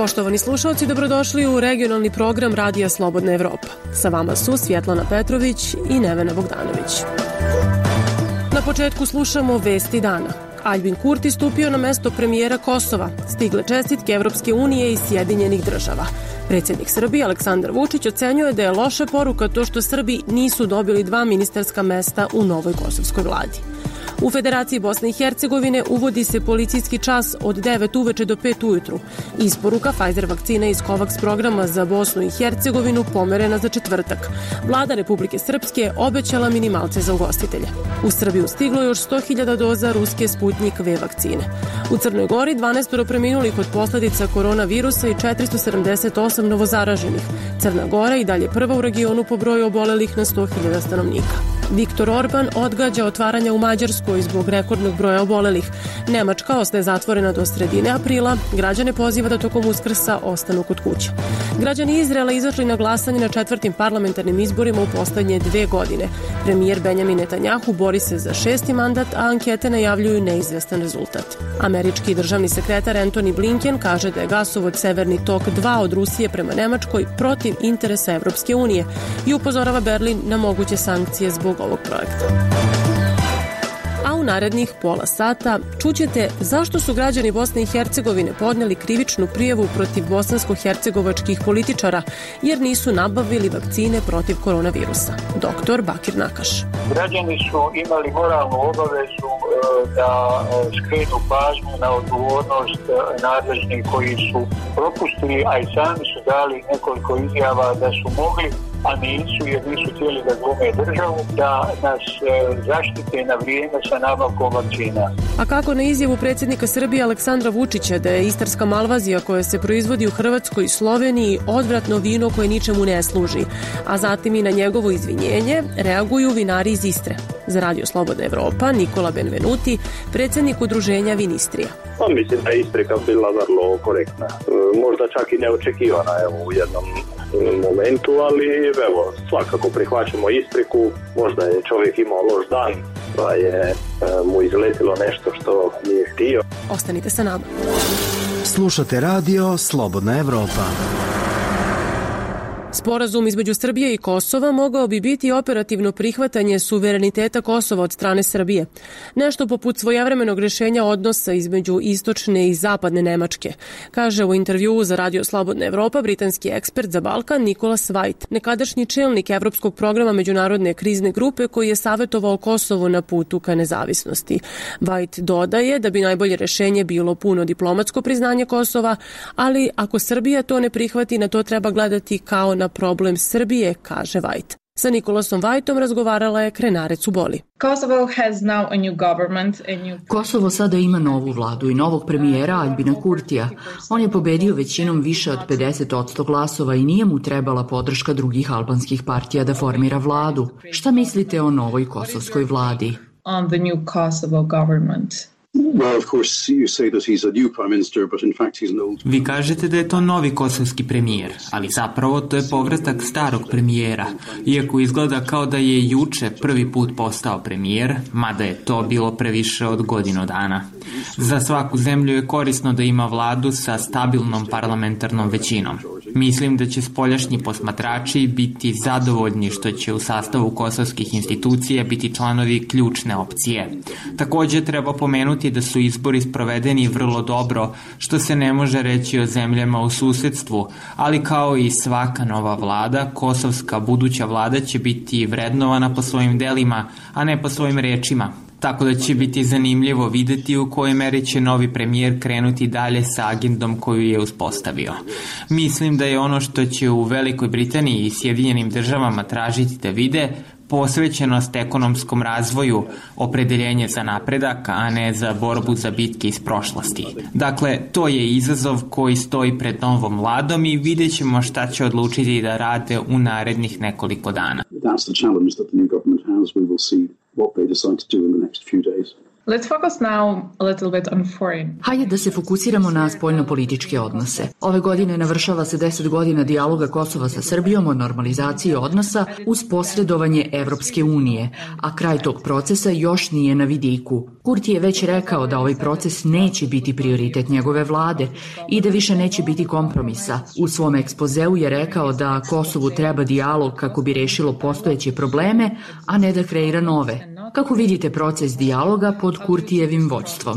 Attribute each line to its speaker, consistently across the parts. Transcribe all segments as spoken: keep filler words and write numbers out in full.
Speaker 1: Poštovani slušalci, dobrodošli u regionalni program Radija Slobodna Evropa. Sa vama su Svjetlana Petrović i Nevena Bogdanović. Na početku slušamo vesti dana. Aljbin Kurti stupio na mesto premijera Kosova. Stigle čestitke Evropske unije i Sjedinjenih država. Predsjednik Srbije Aleksandar Vučić ocenjuje da je loša poruka to što Srbi nisu dobili dva ministarska mesta u novoj kosovskoj vladi. U Federaciji Bosne i Hercegovine uvodi se policijski čas od devet uveče do pet ujutru. Isporuka Pfizer vakcine iz COVAX programa za Bosnu i Hercegovinu pomerena za četvrtak. Vlada Republike Srpske obećala minimalce za ugostitelje. U Srbiju stiglo još sto hiljada doza ruske Sputnik V vakcine. U Crnoj Gori dvanaest preminulih od posljedica koronavirusa i četiristo sedamdeset osam novozaraženih. Crna Gora i dalje prva u regionu po broju obolelih na sto hiljada stanovnika. Viktor Orban odgađa otvaranja u Mađarskoj zbog rekordnog broja obolelih. Nemačka ostaje zatvorena do sredine aprila. Građane poziva da tokom Uskrsa ostanu kod kuće. Građani Izraela izašli na glasanje na četvrtim parlamentarnim izborima u poslednje dve godine. Premijer Benjamin Netanjahu bori se za šesti mandat, a ankete najavljuju neizvestan rezultat. Američki državni sekretar Antony Blinken kaže da je gasovod Severni tok dva od Rusije prema Nemačkoj protiv interesa Evropske unije i upozorava Berlin na moguće sankcije zbog ovog projekta. A u narednih pola sata čućete zašto su građani Bosne i Hercegovine podneli krivičnu prijavu protiv bosansko-hercegovačkih političara jer nisu nabavili vakcine protiv koronavirusa. Doktor Bakir Nakaš.
Speaker 2: Građani su imali moralnu obavezu da skrenu pažnju na odgovornost nadležnih koji su propustili, a i sami su dali nekoliko izjava da su mogli, a nisu jer nisu htjeli da glume državu, da nas zaštite na vrijeme sa nabavkom vakcina.
Speaker 1: A kako na izjavu predsjednika Srbije Aleksandra Vučića da je istarska malvazija koja se proizvodi u Hrvatskoj i Sloveniji odvratno vino koje ničemu ne služi, a zatim i na njegovo izvinjenje reaguju vinari iz Istre. Za Radio Slobodna Evropa Nikola Benvenuti, predsjednik udruženja Vinistrija.
Speaker 3: Pa mislim da je isprika bila vrlo korektna. Možda čak i neočekivana evo, u jednom momentu, ali evo, svakako prihvaćamo ispriku. Možda je čovjek imao loš dan, pa je mu izletilo nešto što nije htio.
Speaker 1: Ostanite sa nama.
Speaker 4: Slušate Radio Slobodna Evropa.
Speaker 1: Sporazum između Srbije i Kosova mogao bi biti operativno prihvatanje suvereniteta Kosova od strane Srbije. Nešto poput svojevremenog rješenja odnosa između istočne i zapadne Nemačke, kaže u intervjuu za Radio Slobodna Evropa britanski ekspert za Balkan Nicholas White, nekadašnji čelnik Evropskog programa međunarodne krizne grupe koji je savjetovao Kosovo na putu ka nezavisnosti. White dodaje da bi najbolje rješenje bilo puno diplomatsko priznanje Kosova, ali ako Srbija to ne prihvati, na to treba gledati kao na problem Srbije, kaže White. Sa Nikolasom Whiteom razgovarala je Krenarec u Boli.
Speaker 5: Kosovo sada ima novu vladu i novog premijera Aljbina Kurtija. On je pobedio većinom više od pedeset posto glasova i nije mu trebala podrška drugih albanskih partija da formira vladu. Šta mislite o novoj kosovskoj vladi?
Speaker 6: Vi kažete da je to novi kosovski premijer, ali zapravo to je povratak starog premijera, iako izgleda kao da je juče prvi put postao premijer, mada je to bilo previše od godinu dana. Za svaku zemlju je korisno da ima vladu sa stabilnom parlamentarnom većinom. Mislim da će spoljašnji posmatrači biti zadovoljni što će u sastavu kosovskih institucija biti članovi ključne opcije. Također treba pomenuti da su izbori sprovedeni vrlo dobro, što se ne može reći o zemljama u susedstvu, ali kao i svaka nova vlada, kosovska buduća vlada će biti vrednovana po svojim delima, a ne po svojim rečima. Tako da će biti zanimljivo vidjeti u kojoj meri će novi premijer krenuti dalje sa agendom koju je uspostavio. Mislim da je ono što će u Velikoj Britaniji i Sjedinjenim državama tražiti da vide posvećenost ekonomskom razvoju, opredeljenje za napredak, a ne za borbu za bitke iz prošlosti. Dakle, to je izazov koji stoji pred novom vladom i vidjet ćemo šta će odlučiti da rade u narednih nekoliko dana.
Speaker 7: That's the challenge that the new government has. We will see what they decide to do in the next few days. Let's focus now a little bit on foreign.
Speaker 5: Hajde da se fokusiramo na spoljnopolitičke odnose. Ove godine navršava se deset godina dijaloga Kosova sa Srbijom o normalizaciji odnosa uz posredovanje Evropske unije, a kraj tog procesa još nije na vidiku. Kurti je već rekao da ovaj proces neće biti prioritet njegove vlade i da više neće biti kompromisa. U svom ekspozeu je rekao da Kosovu treba dijalog kako bi rešilo postojeće probleme, a ne da kreira nove. Kako vidite proces dijaloga pod Kurtijevim vođstvom?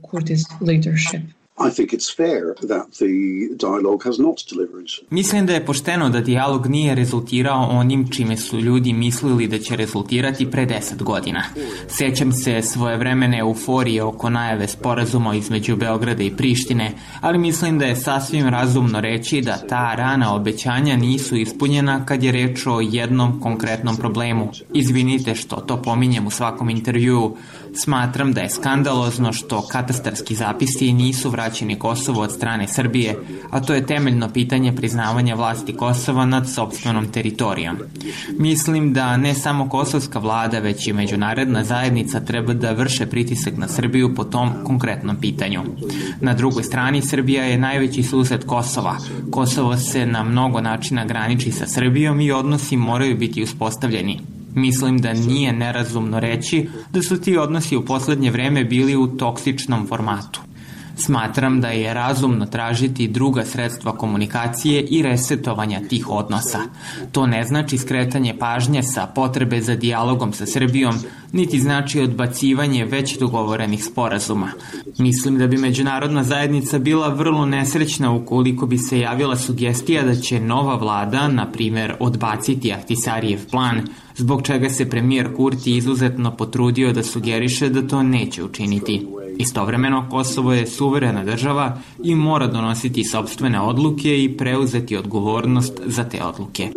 Speaker 8: I think it's fair that the dialogue has not delivered.
Speaker 6: Mislim da je pošteno da dijalog nije rezultirao onim čime su ljudi mislili da će rezultirati pre deset godina. Sećam se svojevremene euforije oko najave sporazuma između Beograda i Prištine, ali mislim da je sasvim razumno reći da ta rana obećanja nisu ispunjena kad je reč o jednom konkretnom problemu. Izvinite što to pominjem u svakom intervjuu. Smatram da je skandalozno što katastarski zapisi nisu vraćeni Kosovu od strane Srbije, a to je temeljno pitanje priznavanja vlasti Kosova nad sopstvenom teritorijom. Mislim da ne samo kosovska vlada, već i međunarodna zajednica treba da vrše pritisak na Srbiju po tom konkretnom pitanju. Na drugoj strani, Srbija je najveći sused Kosova. Kosovo se na mnogo načina graniči sa Srbijom i odnosi moraju biti uspostavljeni. Mislim da nije nerazumno reći da su ti odnosi u poslednje vreme bili u toksičnom formatu. Smatram da je razumno tražiti druga sredstva komunikacije i resetovanja tih odnosa. To ne znači skretanje pažnje sa potrebe za dijalogom sa Srbijom, niti znači odbacivanje već dogovorenih sporazuma. Mislim da bi međunarodna zajednica bila vrlo nesrećna ukoliko bi se javila sugestija da će nova vlada, na primjer, odbaciti Ahtisarijev plan, zbog čega se premijer Kurti izuzetno potrudio da sugeriše da to neće učiniti. Istovremeno, Kosovo je suverena država i mora donositi sopstvene odluke i preuzeti odgovornost za te odluke.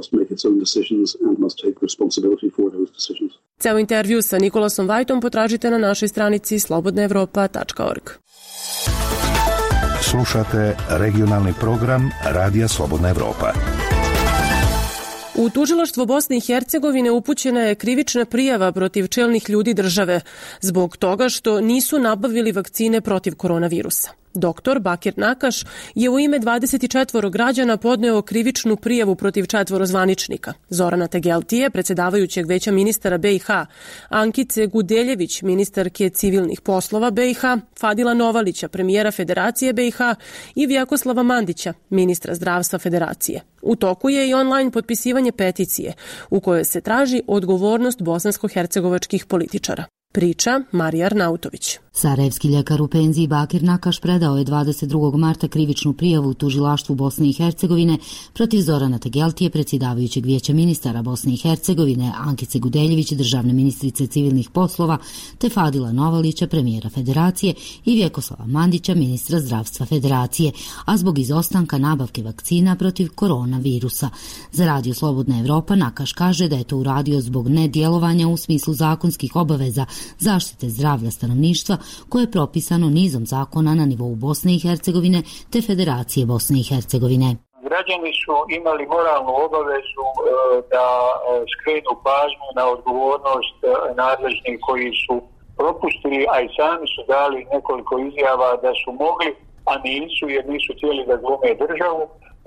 Speaker 1: Ceo intervju sa Nikolasom Vajtom potražite na našoj stranici slobodna evropa tačka org.
Speaker 9: Slušate regionalni program Radija Slobodna Evropa.
Speaker 1: U tužilaštvo Bosne i Hercegovine upućena je krivična prijava protiv čelnih ljudi države zbog toga što nisu nabavili vakcine protiv koronavirusa. Doktor Bakir Nakaš je u ime dvadeset četvoro građana podneo krivičnu prijavu protiv četvoro zvaničnika. Zorana Tegeltije, predsjedavajućeg veća ministara B i H, Ankice Gudeljević, ministarke civilnih poslova B i H, Fadila Novalića, premijera Federacije B i H i Vjakoslava Mandića, ministra zdravstva Federacije. U toku je i online potpisivanje peticije u kojoj se traži odgovornost bosansko-hercegovačkih političara. Priča Marija Arnautović.
Speaker 10: Sarajevski ljekar u penziji Bakir Nakaš predao je dvadeset drugog marta krivičnu prijavu u tužilaštvu Bosne i Hercegovine protiv Zorana Tegeltije, predsjedavajućeg vijeća ministara Bosne i Hercegovine, Ankice Gudeljević, državne ministrice civilnih poslova, te Fadila Novalića, premijera Federacije i Vjekoslava Mandića, ministra zdravstva Federacije, a zbog izostanka nabavke vakcina protiv koronavirusa. Za Radio Slobodna Evropa Nakaš kaže da je to uradio zbog nedjelovanja u smislu zakonskih obaveza zaštite zdravlja stanovništva koje je propisano nizom zakona na nivou Bosne i Hercegovine te Federacije Bosne i Hercegovine.
Speaker 2: Građani su imali moralnu obavezu da skrenu pažnju na odgovornost nadležnih koji su propustili, a i sami su dali nekoliko izjava da su mogli, a nisu jer nisu htjeli da glume državu,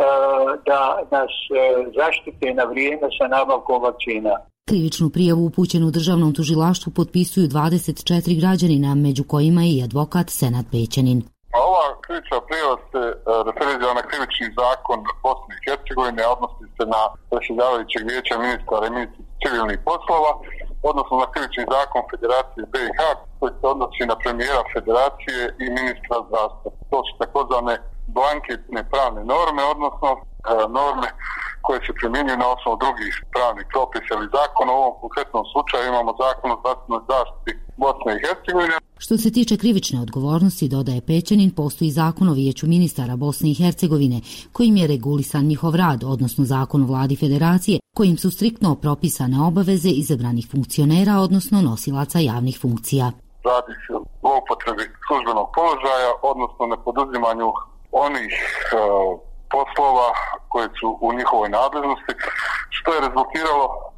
Speaker 2: da nas zaštite na vrijeme sa nabavkom vakcina.
Speaker 10: Krivičnu prijavu upućenu državnom tužilaštvu potpisuju dvadeset četiri građanina, među kojima je i advokat Senad Pećanin.
Speaker 11: Ova krivična prijava se referira na krivični zakon Bosne i Hercegovine, odnosi se na predsjedavajućeg vijeća ministara i ministra civilnih poslova, odnosno na krivični zakon Federacije B i H koji se odnosi na premijera Federacije i ministra zdravstva. To su takozvane blanketne pravne norme, odnosno norme koje se primjenjuju na osnovu drugih pravnih propisa ili zakona. U ovom konkretnom slučaju imamo zakon o zdravstvenoj zaštiti Bosne i Hercegovine.
Speaker 10: Što se tiče krivične odgovornosti, dodaje Pećanin, postoji zakon o vijeću ministara Bosne i Hercegovine, kojim je regulisan njihov rad, odnosno zakon o vladi Federacije, kojim su striktno propisane obaveze izabranih funkcionera, odnosno nosilaca javnih funkcija.
Speaker 11: Radi se o zloupotrebi službenog položaja, odnosno nepoduzimanju onih uh, poslova koje su u njihovoj nadležnosti, što je rezultiralo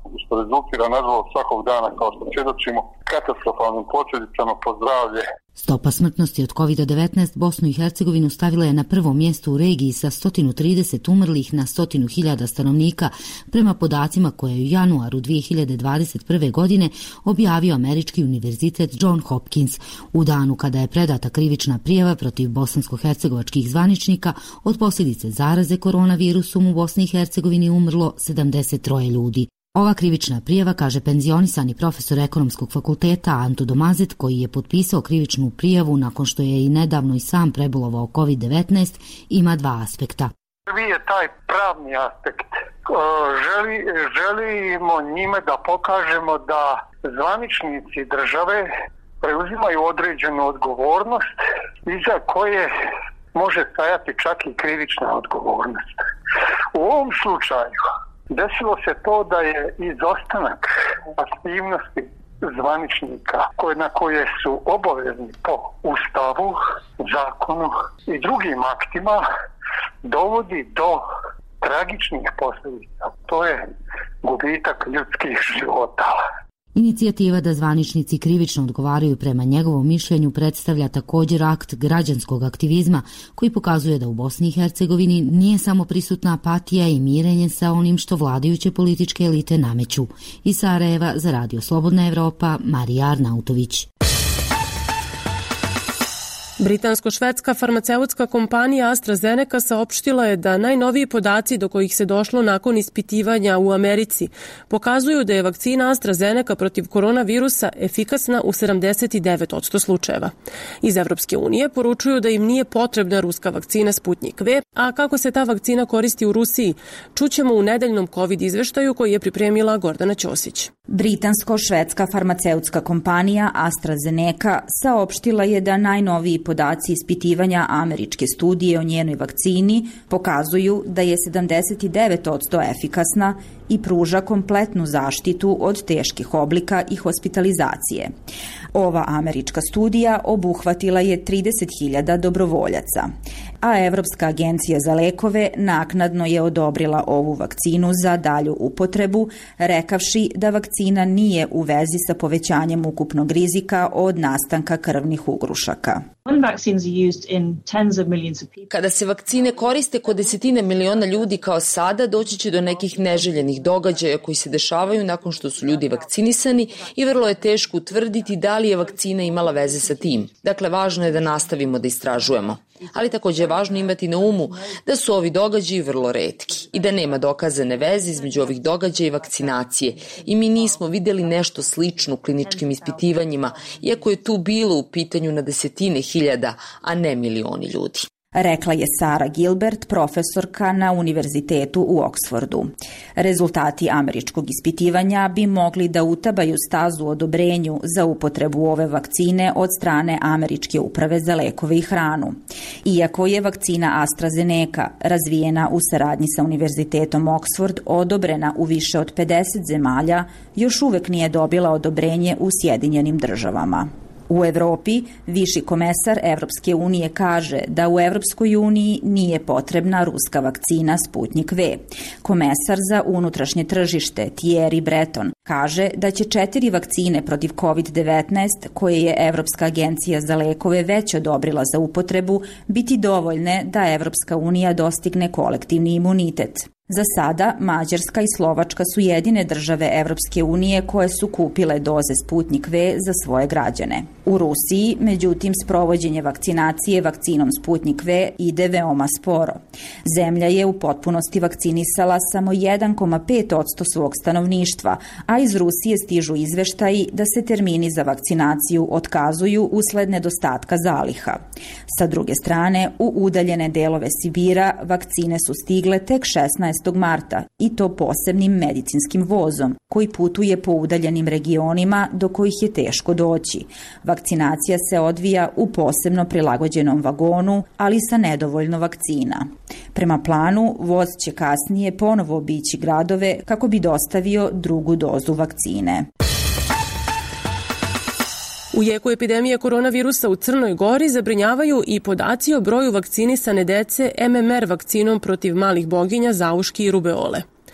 Speaker 11: što rezultira nažalost svakog dana, kao što svjedočimo, katastrofalnim posljedicama po zdravlje.
Speaker 10: Stopa smrtnosti od kovid devetnaest Bosnu i Hercegovinu stavila je na prvo mjesto u regiji sa sto trideset umrlih na sto hiljada stanovnika, prema podacima koje je u januaru dvije hiljade dvadeset prve. godine objavio Američki univerzitet John Hopkins, u danu kada je predata krivična prijava protiv bosansko-hercegovačkih zvaničnika. Od posljedice zaraze koronavirusom u Bosni i Hercegovini umrlo sedamdeset troje ljudi. Ova krivična prijava, kaže penzionisani profesor ekonomskog fakulteta Anto Domazet, koji je potpisao krivičnu prijavu nakon što je i nedavno i sam prebolovao kovid devetnaest, ima dva aspekta.
Speaker 2: Prvi je taj pravni aspekt. Želi, želimo njime da pokažemo da zvaničnici države preuzimaju određenu odgovornost iza koje može stajati čak i krivična odgovornost. U ovom slučaju desilo se to da je izostanak aktivnosti zvaničnika koje, na koje su obavezni po Ustavu, zakonu i drugim aktima, dovodi do tragičnih posljedica. To je gubitak ljudskih života.
Speaker 10: Inicijativa da zvaničnici krivično odgovaraju prema njegovom mišljenju predstavlja također akt građanskog aktivizma koji pokazuje da u Bosni i Hercegovini nije samo prisutna apatija i mirenje sa onim što vladajuće političke elite nameću. Iz Sarajeva za Radio Slobodna Evropa, Marija Arnautović.
Speaker 1: Britansko-švedska farmaceutska kompanija AstraZeneca saopštila je da najnoviji podaci do kojih se došlo nakon ispitivanja u Americi pokazuju da je vakcina AstraZeneca protiv koronavirusa efikasna u sedamdeset devet posto slučajeva. Iz Evropske unije poručuju da im nije potrebna ruska vakcina Sputnik V, a kako se ta vakcina koristi u Rusiji, čućemo u nedeljnom COVID izveštaju koji je pripremila Gordana Ćosić.
Speaker 12: Britansko-švedska farmaceutska kompanija AstraZeneca saopštila je da najnoviji podaci ispitivanja američke studije o njenoj vakcini pokazuju da je sedamdeset devet posto efikasna i pruža kompletnu zaštitu od teških oblika i hospitalizacije. Ova američka studija obuhvatila je trideset hiljada dobrovoljaca, a Evropska agencija za lekove naknadno je odobrila ovu vakcinu za dalju upotrebu, rekavši da vakcina nije u vezi sa povećanjem ukupnog rizika od nastanka krvnih ugrušaka.
Speaker 13: Kada se vakcine koriste kod desetine miliona ljudi kao sada, doći će do nekih neželjenih događaja koji se dešavaju nakon što su ljudi vakcinisani i vrlo je teško utvrditi da li je vakcina imala veze sa tim. Dakle, važno je da nastavimo da istražujemo. Ali također je važno imati na umu da su ovi događaji vrlo retki i da nema dokazane veze između ovih događaja i vakcinacije. I mi nismo vidjeli nešto slično u kliničkim ispitivanjima, iako je tu bilo u pitanju na desetine hiljada, a ne milioni ljudi.
Speaker 12: Rekla je Sara Gilbert, profesorka na univerzitetu u Oksfordu. Rezultati američkog ispitivanja bi mogli da utabaju stazu odobrenju za upotrebu ove vakcine od strane Američke uprave za lekove i hranu. Iako je vakcina AstraZeneca razvijena u saradnji sa univerzitetom Oksford odobrena u više od pedeset zemalja, još uvek nije dobila odobrenje u Sjedinjenim državama. U Evropi viši komesar Evropske unije kaže da u Evropskoj uniji nije potrebna ruska vakcina Sputnik V. Komesar za unutrašnje tržište Thierry Breton kaže da će četiri vakcine protiv kovid devetnaest koje je Evropska agencija za lekove već odobrila za upotrebu biti dovoljne da Evropska unija dostigne kolektivni imunitet. Za sada, Mađarska i Slovačka su jedine države Evropske unije koje su kupile doze Sputnik V za svoje građane. U Rusiji, međutim, sprovođenje vakcinacije vakcinom Sputnik V ide veoma sporo. Zemlja je u potpunosti vakcinisala samo jedan zarez pet posto svog stanovništva, a iz Rusije stižu izveštaji da se termini za vakcinaciju otkazuju usled nedostatka zaliha. Sa druge strane, u udaljene delove Sibira vakcine su stigle tek šesnaestog marta i to posebnim medicinskim vozom koji putuje po udaljenim regionima do kojih je teško doći. Vakcinacija se odvija u posebno prilagođenom vagonu, ali sa nedovoljno vakcina. Prema planu, voz će kasnije ponovo obići gradove kako bi dostavio drugu dozu vakcine.
Speaker 1: U jeku epidemije koronavirusa u Crnoj Gori zabrinjavaju i podaci o broju vakcinisane dece M M R vakcinom protiv malih boginja, zauški i rubeole.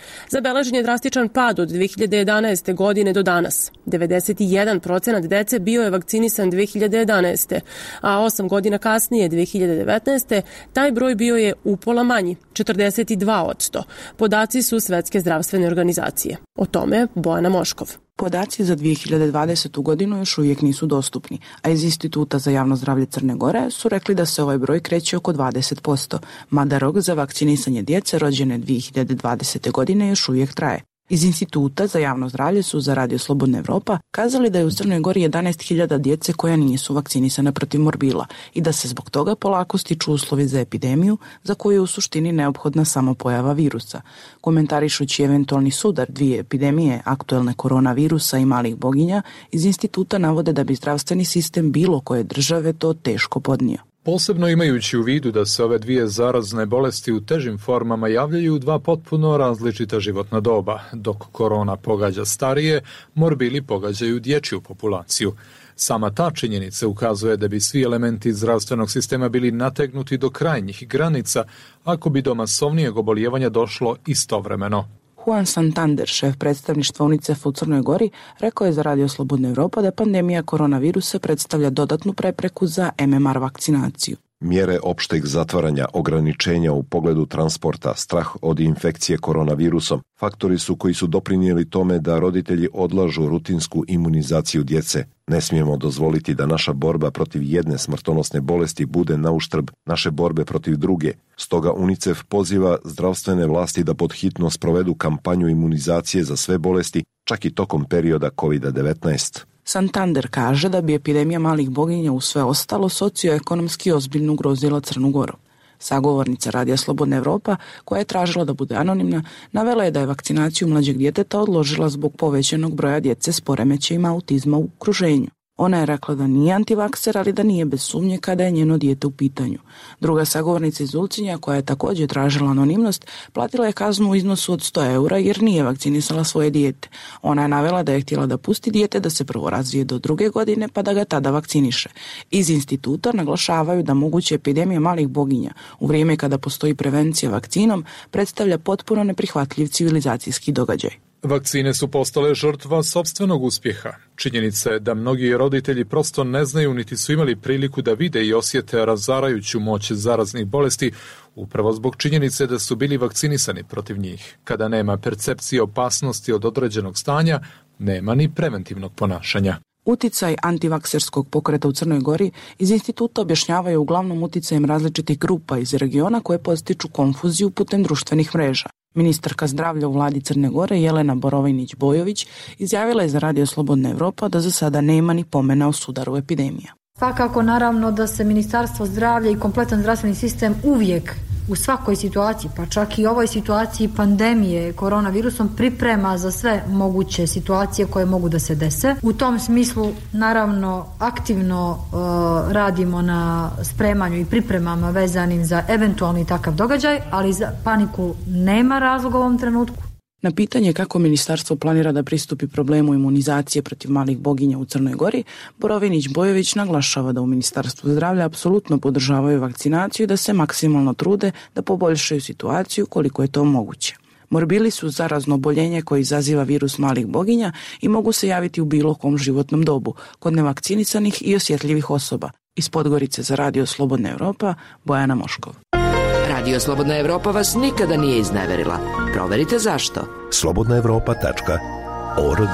Speaker 1: Zabeležen je drastičan pad od dve hiljade jedanaeste. godine do danas. devedeset jedan procenat dece bio je vakcinisan dve hiljade jedanaeste. a osam godina kasnije, dve hiljade devetnaeste. taj broj bio je upola manji, četrdeset dva posto. Podaci su Svetske zdravstvene organizacije. O tome Bojana Moškov.
Speaker 14: Podaci za dve hiljade dvadesetu. godinu još uvijek nisu dostupni, a iz Instituta za javno zdravlje Crne Gore su rekli da se ovaj broj kreće oko dvadeset posto, mada rok za vakcinisanje djece rođene dve hiljade dvadesete. godine još uvijek traje. Iz Instituta za javno zdravlje su za Radio Slobodna Evropa kazali da je u Crnoj Gori jedanaest hiljada djece koja nisu vakcinisana protiv morbila i da se zbog toga polako stiču uslovi za epidemiju za koju je u suštini neophodna samo pojava virusa. Komentarišući eventualni sudar dvije epidemije, aktuelne koronavirusa i malih boginja, iz instituta navode da bi zdravstveni sistem bilo koje države to teško podnio.
Speaker 15: Posebno imajući u vidu da se ove dvije zarazne bolesti u težim formama javljaju u dva potpuno različita životna doba. Dok korona pogađa starije, morbili pogađaju dječju populaciju. Sama ta činjenica ukazuje da bi svi elementi zdravstvenog sistema bili nategnuti do krajnjih granica ako bi do masovnijeg obolijevanja došlo istovremeno.
Speaker 14: Juan Santander, šef predstavništva UNICEF-a u Crnoj Gori, rekao je za Radio Slobodna Evropa da pandemija koronavirusa predstavlja dodatnu prepreku za M M R vakcinaciju.
Speaker 16: Mjere opšteg zatvaranja, ograničenja u pogledu transporta, strah od infekcije koronavirusom, faktori su koji su doprinijeli tome da roditelji odlažu rutinsku imunizaciju djece. Ne smijemo dozvoliti da naša borba protiv jedne smrtonosne bolesti bude na uštrb naše borbe protiv druge. Stoga UNICEF poziva zdravstvene vlasti da podhitno sprovedu kampanju imunizacije za sve bolesti, čak i tokom perioda kovid devetnaest.
Speaker 14: Santander kaže da bi epidemija malih boginja u sve ostalo socioekonomski ozbiljno ugrozila Crnu Goru. Sagovornica Radija Slobodna Evropa, koja je tražila da bude anonimna, navela je da je vakcinaciju mlađeg djeteta odložila zbog povećanog broja djece s poremećajima autizma u okruženju. Ona je rekla da nije antivakser, ali da nije bez sumnje kada je njeno dijete u pitanju. Druga sagovornica iz Ulcinja, koja je također tražila anonimnost, platila je kaznu u iznosu od sto eura jer nije vakcinisala svoje dijete. Ona je navela da je htjela da pusti dijete da se prvo razvije do druge godine pa da ga tada vakciniše. Iz instituta naglašavaju da moguća epidemija malih boginja u vrijeme kada postoji prevencija vakcinom predstavlja potpuno neprihvatljiv civilizacijski događaj.
Speaker 15: Vakcine su postale žrtva sopstvenog uspjeha. Činjenica je da mnogi roditelji prosto ne znaju niti su imali priliku da vide i osjete razarajuću moć zaraznih bolesti upravo zbog činjenice da su bili vakcinisani protiv njih. Kada nema percepcije opasnosti od određenog stanja, nema ni preventivnog ponašanja.
Speaker 14: Uticaj antivakserskog pokreta u Crnoj Gori iz instituta objašnjavaju uglavnom uticajem različitih grupa iz regiona koje postiču konfuziju putem društvenih mreža. Ministarka zdravlja u vladi Crne Gore Jelena Borovinić-Bojović izjavila je za Radio Slobodna Evropa da za sada nema ni pomena o sudaru epidemija.
Speaker 17: Svakako naravno da se Ministarstvo zdravlja i kompletan zdravstveni sistem uvijek u svakoj situaciji, pa čak i ovoj situaciji pandemije koronavirusom priprema za sve moguće situacije koje mogu da se dese. U tom smislu naravno aktivno uh, radimo na spremanju i pripremama vezanim za eventualni takav događaj, ali za paniku nema razloga u ovom trenutku.
Speaker 14: Na pitanje kako ministarstvo planira da pristupi problemu imunizacije protiv malih boginja u Crnoj Gori, Borovinić-Bojović naglašava da u Ministarstvu zdravlja apsolutno podržavaju vakcinaciju i da se maksimalno trude da poboljšaju situaciju koliko je to moguće. Morbili su zarazno oboljenje koje izaziva virus malih boginja i mogu se javiti u bilo kom životnom dobu, kod nevakcinisanih i osjetljivih osoba. Iz Podgorice za Radio Slobodna Evropa, Bojana Moškov.
Speaker 18: Radio Slobodna Evropa vas nikada nije izneverila. Proverite zašto.
Speaker 9: slobodna evropa tačka org.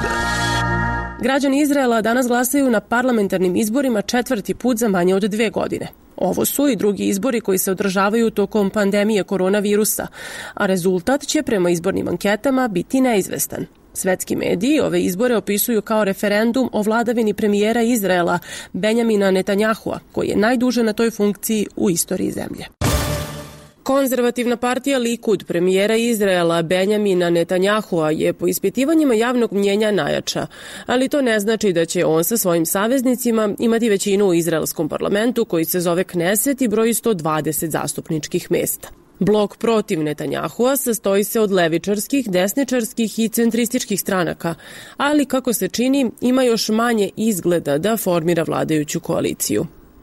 Speaker 1: Građani Izraela danas glasaju na parlamentarnim izborima četvrti put za manje od dve godine. Ovo su i drugi izbori koji se održavaju tokom pandemije koronavirusa, a rezultat će prema izbornim anketama biti neizvestan. Svetski mediji ove izbore opisuju kao referendum o vladavini premijera Izraela Benjamina Netanjahua, koji je najduže na toj funkciji u istoriji zemlje. Konzervativna partija Likud premijera Izraela Benjamina Netanjahua je po ispitivanjima javnog mnjenja najjača, ali to ne znači da će on sa svojim saveznicima imati većinu u izraelskom parlamentu koji se zove Kneset i broji sto dvadeset zastupničkih mesta. Blok protiv Netanjahua sastoji se od levičarskih, desničarskih i centrističkih stranaka, ali kako se čini ima još manje izgleda da formira vladajuću koaliciju.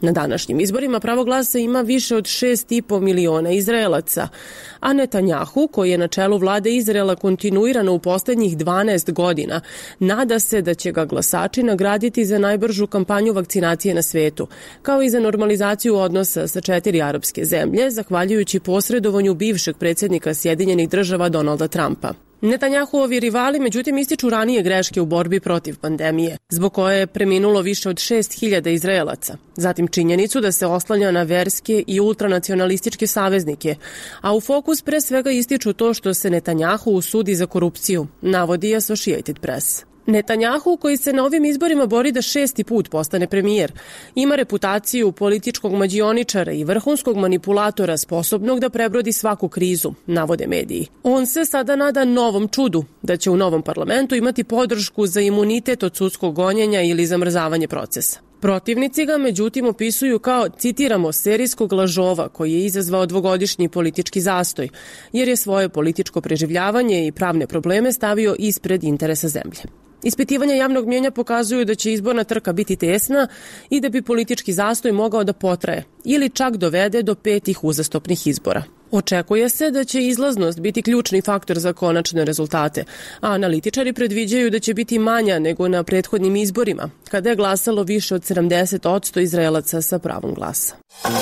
Speaker 1: Na današnjim izborima pravo glasa ima više od šest i po miliona Izraelaca, a Netanjahu, koji je na čelu vlade Izraela kontinuirano u poslednjih dvanaest godina, nada se da će ga glasači nagraditi za najbržu kampanju vakcinacije na svetu, kao i za normalizaciju odnosa sa četiri arapske zemlje, zahvaljujući posredovanju bivšeg predsjednika Sjedinjenih država Donalda Trumpa. Netanjahuovi rivali međutim ističu ranije greške u borbi protiv pandemije, zbog koje je preminulo više od šest hiljada Izraelaca. Zatim činjenicu da se oslanja na verske i ultranacionalističke saveznike, a u fokus pre svega ističu to što se Netanjahu sudi za korupciju, navodi Associated Press. Netanjahu, koji se na ovim izborima bori da šesti put postane premijer, ima reputaciju političkog mađioničara i vrhunskog manipulatora sposobnog da prebrodi svaku krizu, navode mediji. On se sada nada novom čudu, da će u novom parlamentu imati podršku za imunitet od sudskog gonjenja ili zamrzavanje procesa. Protivnici ga međutim opisuju kao, citiramo, serijskog lažova koji je izazvao dvogodišnji politički zastoj, jer je svoje političko preživljavanje i pravne probleme stavio ispred interesa zemlje. Ispitivanja javnog mnjenja pokazuju da će izborna trka biti tesna i da bi politički zastoj mogao da potraje ili čak dovede do petih uzastopnih izbora. Očekuje se da će izlaznost biti ključni faktor za konačne rezultate, a analitičari predviđaju da će biti manja nego na prethodnim izborima, kada je glasalo više od sedamdeset posto Izraelaca sa pravom glasa.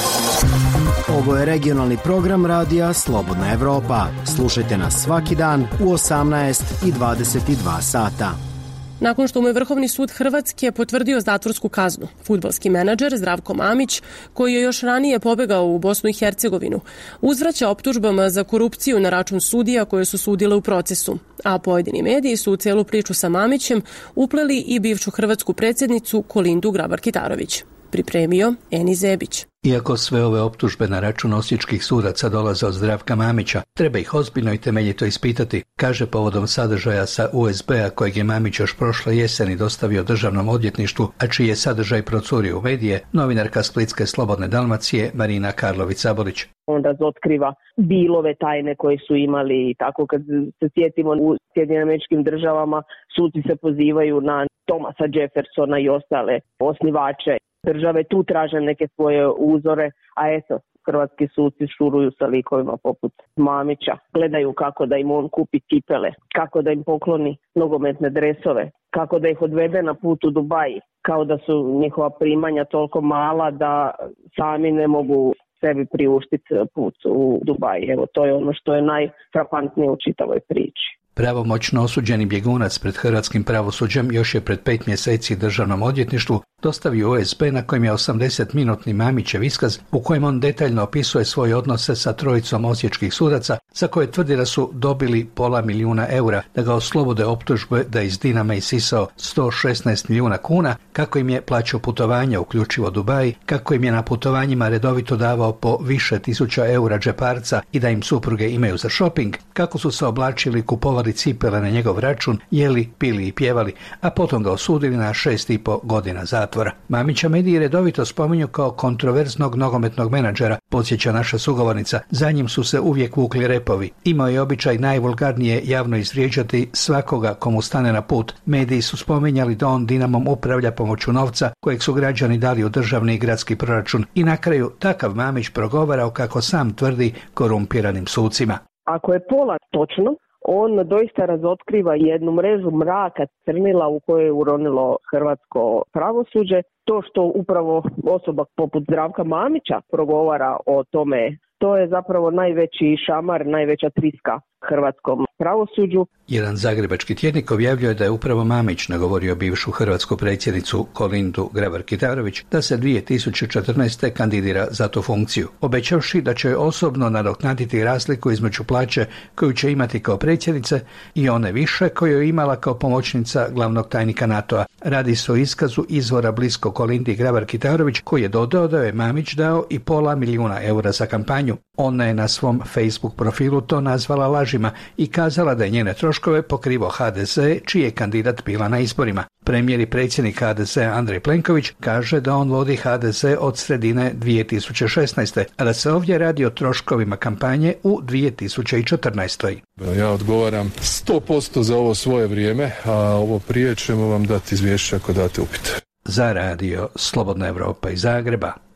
Speaker 4: Ovo je regionalni program radija Slobodna Evropa. Slušajte nas svaki dan u osamnaest i dvadeset dva sata.
Speaker 1: Nakon što mu je Vrhovni sud Hrvatske potvrdio zatvorsku kaznu, fudbalski menadžer Zdravko Mamić, koji je još ranije pobegao u Bosnu i Hercegovinu, uzvraća optužbama za korupciju na račun sudija koje su sudile u procesu, a pojedini mediji su u celu priču sa Mamićem upleli i bivšu hrvatsku predsjednicu Kolindu Grabar-Kitarović. Pripremio Eni Zebić.
Speaker 19: Iako sve ove optužbe na račun osječkih sudaca dolaze od Zdravka Mamića, treba ih ozbiljno i temeljito ispitati, kaže povodom sadržaja sa U S B-a kojeg je Mamić još prošle jeseni dostavio državnom odvjetništvu, a čiji je sadržaj procurio u medije, novinarka Splitske Slobodne Dalmacije Marina Karlović-Sabolić.
Speaker 20: On razotkriva bilove tajne koje su imali i tako kad se sjetimo u Sjedinjenim Američkim Državama, suci se pozivaju na Thomasa Jeffersona i ostale osnivače države, tu traže neke svoje uzore, a eto, hrvatski suci šuruju sa likovima poput Mamića. Gledaju kako da im on kupi cipele, kako da im pokloni nogometne dresove, kako da ih odvede na put u Dubaji, kao da su njihova primanja toliko mala da sami ne mogu sebi priuštiti put u Dubaji. Evo, to je ono što je najfrapantnije u čitavoj priči.
Speaker 19: Pravomoćno osuđeni bjegunac pred hrvatskim pravosuđem još je pred pet mjeseci državnom odvjetništvu dostavio U S B na kojem je osamdesetminutni Mamićev iskaz u kojem on detaljno opisuje svoje odnose sa trojicom osječkih sudaca za koje tvrdi da su dobili pola milijuna eura da ga oslobode optužbe da iz Dinama isisao sto šesnaest milijuna kuna, kako im je plaćao putovanja uključivo Dubaji, kako im je na putovanjima redovito davao po više tisuća eura džeparca i da im supruge imaju za shopping, kako su se oblačili, kupovali cipele na njegov račun, jeli, pili i pjevali, a potom ga osudili na šest i po godina zatvora. Mamića mediji redovito spominju kao kontroverznog nogometnog menadžera, podsjeća naša sugovornica. Za njim su se uvijek vukli repovi. Imao je običaj najvulgarnije javno izvrijeđati svakoga komu stane na put. Mediji su spominjali da on Dinamom upravlja pomoću novca kojeg su građani dali u državni i gradski proračun i na kraju takav Mamić progovarao, kako sam tvrdi, korumpiranim sucima.
Speaker 20: Ako je pola točno, on doista razotkriva jednu mrežu mraka, crnila u kojoj je uronilo hrvatsko pravosuđe. To što upravo osoba poput Zdravka Mamića progovara o tome, to je zapravo najveći šamar, najveća triska hrvatskom pravosuđu.
Speaker 19: Jedan zagrebački tjednik objavljuje da je upravo Mamić nagovorio bivšu hrvatsku predsjednicu Kolindu Grabar-Kitarović da se dvije tisuće četrnaeste. kandidira za tu funkciju, obećavši da će osobno nadoknaditi razliku između plaće koju će imati kao predsjednice i one više koju je imala kao pomoćnica glavnog tajnika NATO-a. Radi se o iskazu izvora blisko Kolindi Grabar-Kitarović, koji je dodao da je Mamić dao i pola milijuna eura za kampanju. Ona je na svom Facebook profilu to nazvala lažima i kazala da je njene troškove pokrivao H D Z, čiji je kandidat bila na izborima. Premijer i predsjednik H D Z Andrej Plenković kaže da on vodi H D Z od sredine dvije tisuće šesnaeste. a da se ovdje radi o troškovima kampanje u dvije tisuće četrnaestoj.
Speaker 21: Ja odgovaram sto posto za ovo svoje vrijeme, a ovo prije ćemo vam dati izvješće ako date upit.
Speaker 19: Za radio Slobodna Evropa iz Zagreba,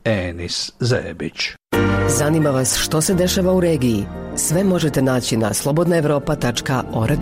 Speaker 19: Enis Zebić.
Speaker 18: Zanima vas što se dešava u regiji? Sve možete naći na slobodna evropa tačka org.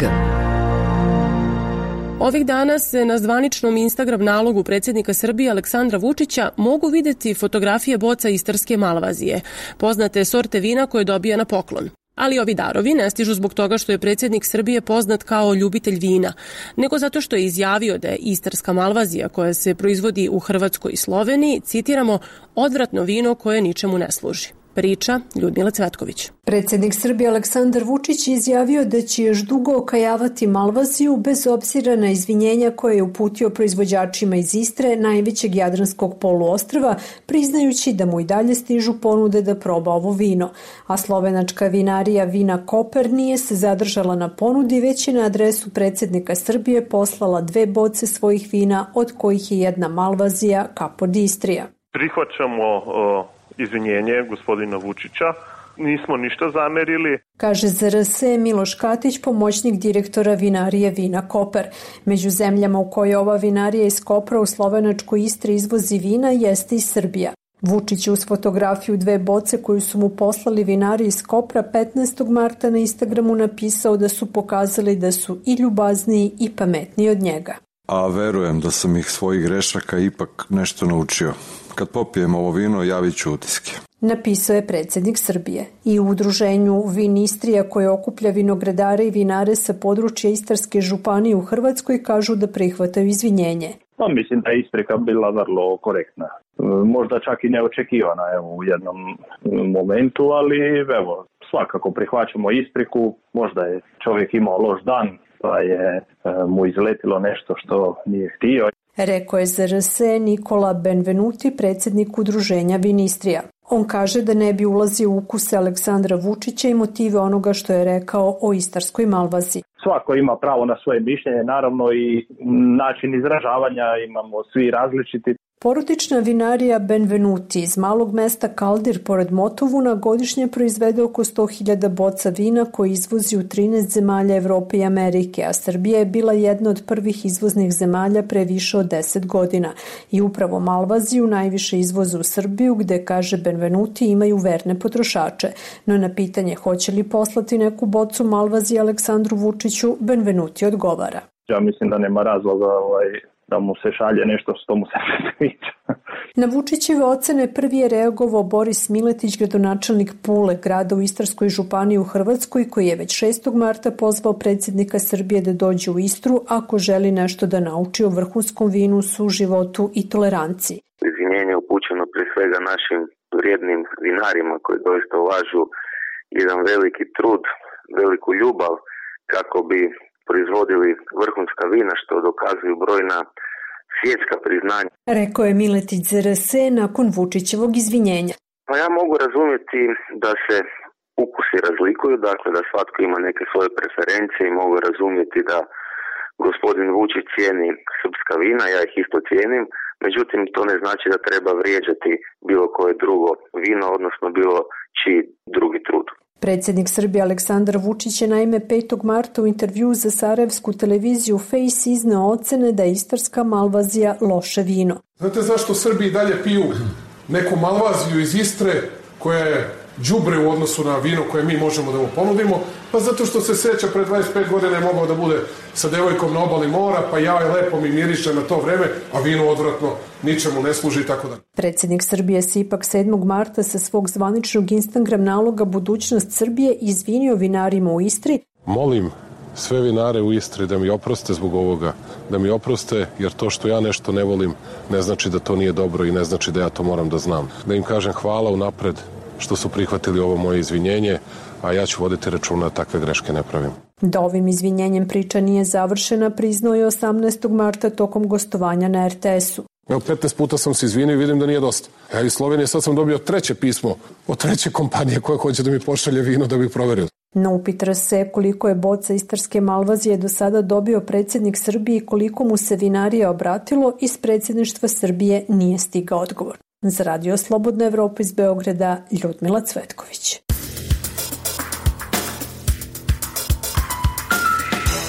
Speaker 1: Ovih dana se na zvaničnom Instagram nalogu predsjednika Srbije Aleksandra Vučića mogu vidjeti fotografije boca istarske malvazije, poznate sorte vina koje dobija na poklon. Ali ovi darovi ne stižu zbog toga što je predsjednik Srbije poznat kao ljubitelj vina, nego zato što je izjavio da je istarska malvazija koja se proizvodi u Hrvatskoj i Sloveniji, citiramo, odvratno vino koje ničemu ne služi. Priča Ljudmila Cvetković.
Speaker 3: Predsjednik Srbije Aleksandar Vučić izjavio da će još dugo okajavati malvaziju bez obzira na izvinjenja koje je uputio proizvođačima iz Istre, najvećeg jadranskog poluostrva, priznajući da mu i dalje stižu ponude da proba ovo vino. A slovenačka vinarija Vina Koper nije se zadržala na ponudi, već je na adresu predsjednika Srbije poslala dve boce svojih vina, od kojih je jedna malvazija Capodistrija.
Speaker 22: Prihvaćamo o... izvinjenje gospodina Vučića. Nismo ništa zamerili.
Speaker 3: Kaže Z R S Miloš Katić, pomoćnik direktora vinarije Vina Koper. Među zemljama u kojoj ova vinarija iz Kopra u slovenačkoj Istri izvozi vina jeste i Srbija. Vučić je uz fotografiju dve boce koju su mu poslali vinari iz Kopra petnaestog marta na Instagramu napisao da su pokazali da su i ljubazniji i pametniji od njega.
Speaker 23: A verujem da sam ih svojih grešaka ipak nešto naučio. Kad popijem ovo vino, javit ću utiske.
Speaker 3: Napisao je predsjednik Srbije. I u udruženju Vin Istrija koje okuplja vinogradare i vinare sa područja Istarske županije u Hrvatskoj kažu da prihvataju izvinjenje.
Speaker 24: Pa mislim da je isprika bila vrlo korektna. Možda čak i neočekivana evo, u jednom momentu, ali evo, svakako prihvaćamo ispriku. Možda je čovjek imao loš dan, pa je mu izletilo nešto što nije htio.
Speaker 3: Rekao je Z R S Nikola Benvenuti, predsjednik udruženja Vinistrija. On kaže da ne bi ulazio u ukuse Aleksandra Vučića i motive onoga što je rekao o istarskoj malvazi.
Speaker 24: Svako ima pravo na svoje mišljenje, naravno i način izražavanja imamo svi različiti.
Speaker 3: Porodična vinarija Benvenuti iz malog mesta Kaldir pored Motovuna godišnje proizvede oko sto hiljada boca vina koji izvozi u trinaest zemalja Evrope i Amerike, a Srbija je bila jedna od prvih izvoznih zemalja pre više od deset godina. I upravo malvaziju najviše izvoze u Srbiju, gde, kaže Benvenuti, imaju verne potrošače. No na pitanje hoće li poslati neku bocu malvazije Aleksandru Vučiću, Benvenuti odgovara.
Speaker 24: Ja mislim da nema razloga ovaj, da mu se šalje nešto što mu se ne sviđa.
Speaker 3: Na Vučićeve ocene prvi je reagovao Boris Miletić, gradonačelnik Pule, grada u Istarskoj županiji u Hrvatskoj, koji je već šestog marta pozvao predsjednika Srbije da dođe u Istru ako želi nešto da nauči o vrhunskom vinu, suživotu i toleranciji.
Speaker 25: Izvinjenje upućeno pre svega našim vrijednim vinarima koji doista ulažu jedan veliki trud, veliku ljubav kako bi proizvodili vrhunska vina, što dokazuju brojna svjetska priznanja.
Speaker 3: Rekao je Miletić Z R S nakon Vučićevog izvinjenja.
Speaker 25: Pa ja mogu razumjeti da se ukusi razlikuju, dakle da svatko ima neke svoje preferencije i mogu razumjeti da gospodin Vučić cijeni srpska vina, ja ih isto cijenim, međutim to ne znači da treba vrijeđati bilo koje drugo vino, odnosno bilo čiji drugi trud.
Speaker 3: Predsjednik Srbije Aleksandar Vučić je naime petog marta u intervjuu za sarajevsku televiziju Face izneo ocene da je istarska malvazija loše vino.
Speaker 21: Znate zašto Srbi dalje piju neku malvaziju iz Istre koja je đubre u odnosu na vino koje mi možemo da mu ponudimo? Pa zato što se sreća pre dvadeset pet godina je mogao da bude sa devojkom na obali mora, pa ja je lepo mi miriše na to vreme, a vino odvratno ničemu ne služi i tako da.
Speaker 3: Predsjednik Srbije se ipak sedmog marta sa svog zvaničnog Instagram naloga Budućnost Srbije izvinio vinarima u Istri.
Speaker 21: Molim sve vinare u Istri da mi oproste zbog ovoga, da mi oproste jer to što ja nešto ne volim ne znači da to nije dobro i ne znači da ja to moram da znam. Da im kažem hvala unapred što su prihvatili ovo moje izvinjenje, a ja ću voditi računa da takve greške ne pravim.
Speaker 3: Da ovim izvinjenjem priča nije završena, priznao je osamnaestog marta tokom gostovanja na R T S-u.
Speaker 21: Evo, petnaest puta sam se izvinio i vidim da nije dosta. Ja iz Slovenije sad sam dobio treće pismo od treće kompanije koja hoće da mi pošalje vino da bih proverio.
Speaker 3: Na upit R S E koliko je boca istarske malvazije do sada dobio predsjednik Srbije i koliko mu se vinarija obratilo, iz predsjedništva Srbije nije stigao odgovor. Za Radio Slobodna Evropa iz Beograda, Ljudmila Cvetković.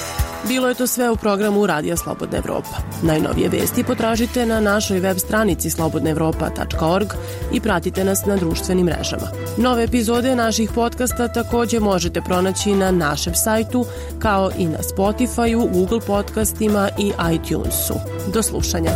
Speaker 1: Bilo je to sve u programu Radija Slobodna Evropa. Najnovije vesti potražite na našoj web stranici slobodna evropa tačka org i pratite nas na društvenim mrežama. Nove epizode naših podcasta također možete pronaći na našem sajtu, kao i na Spotify-u, Google podcastima i iTunesu. Do slušanja.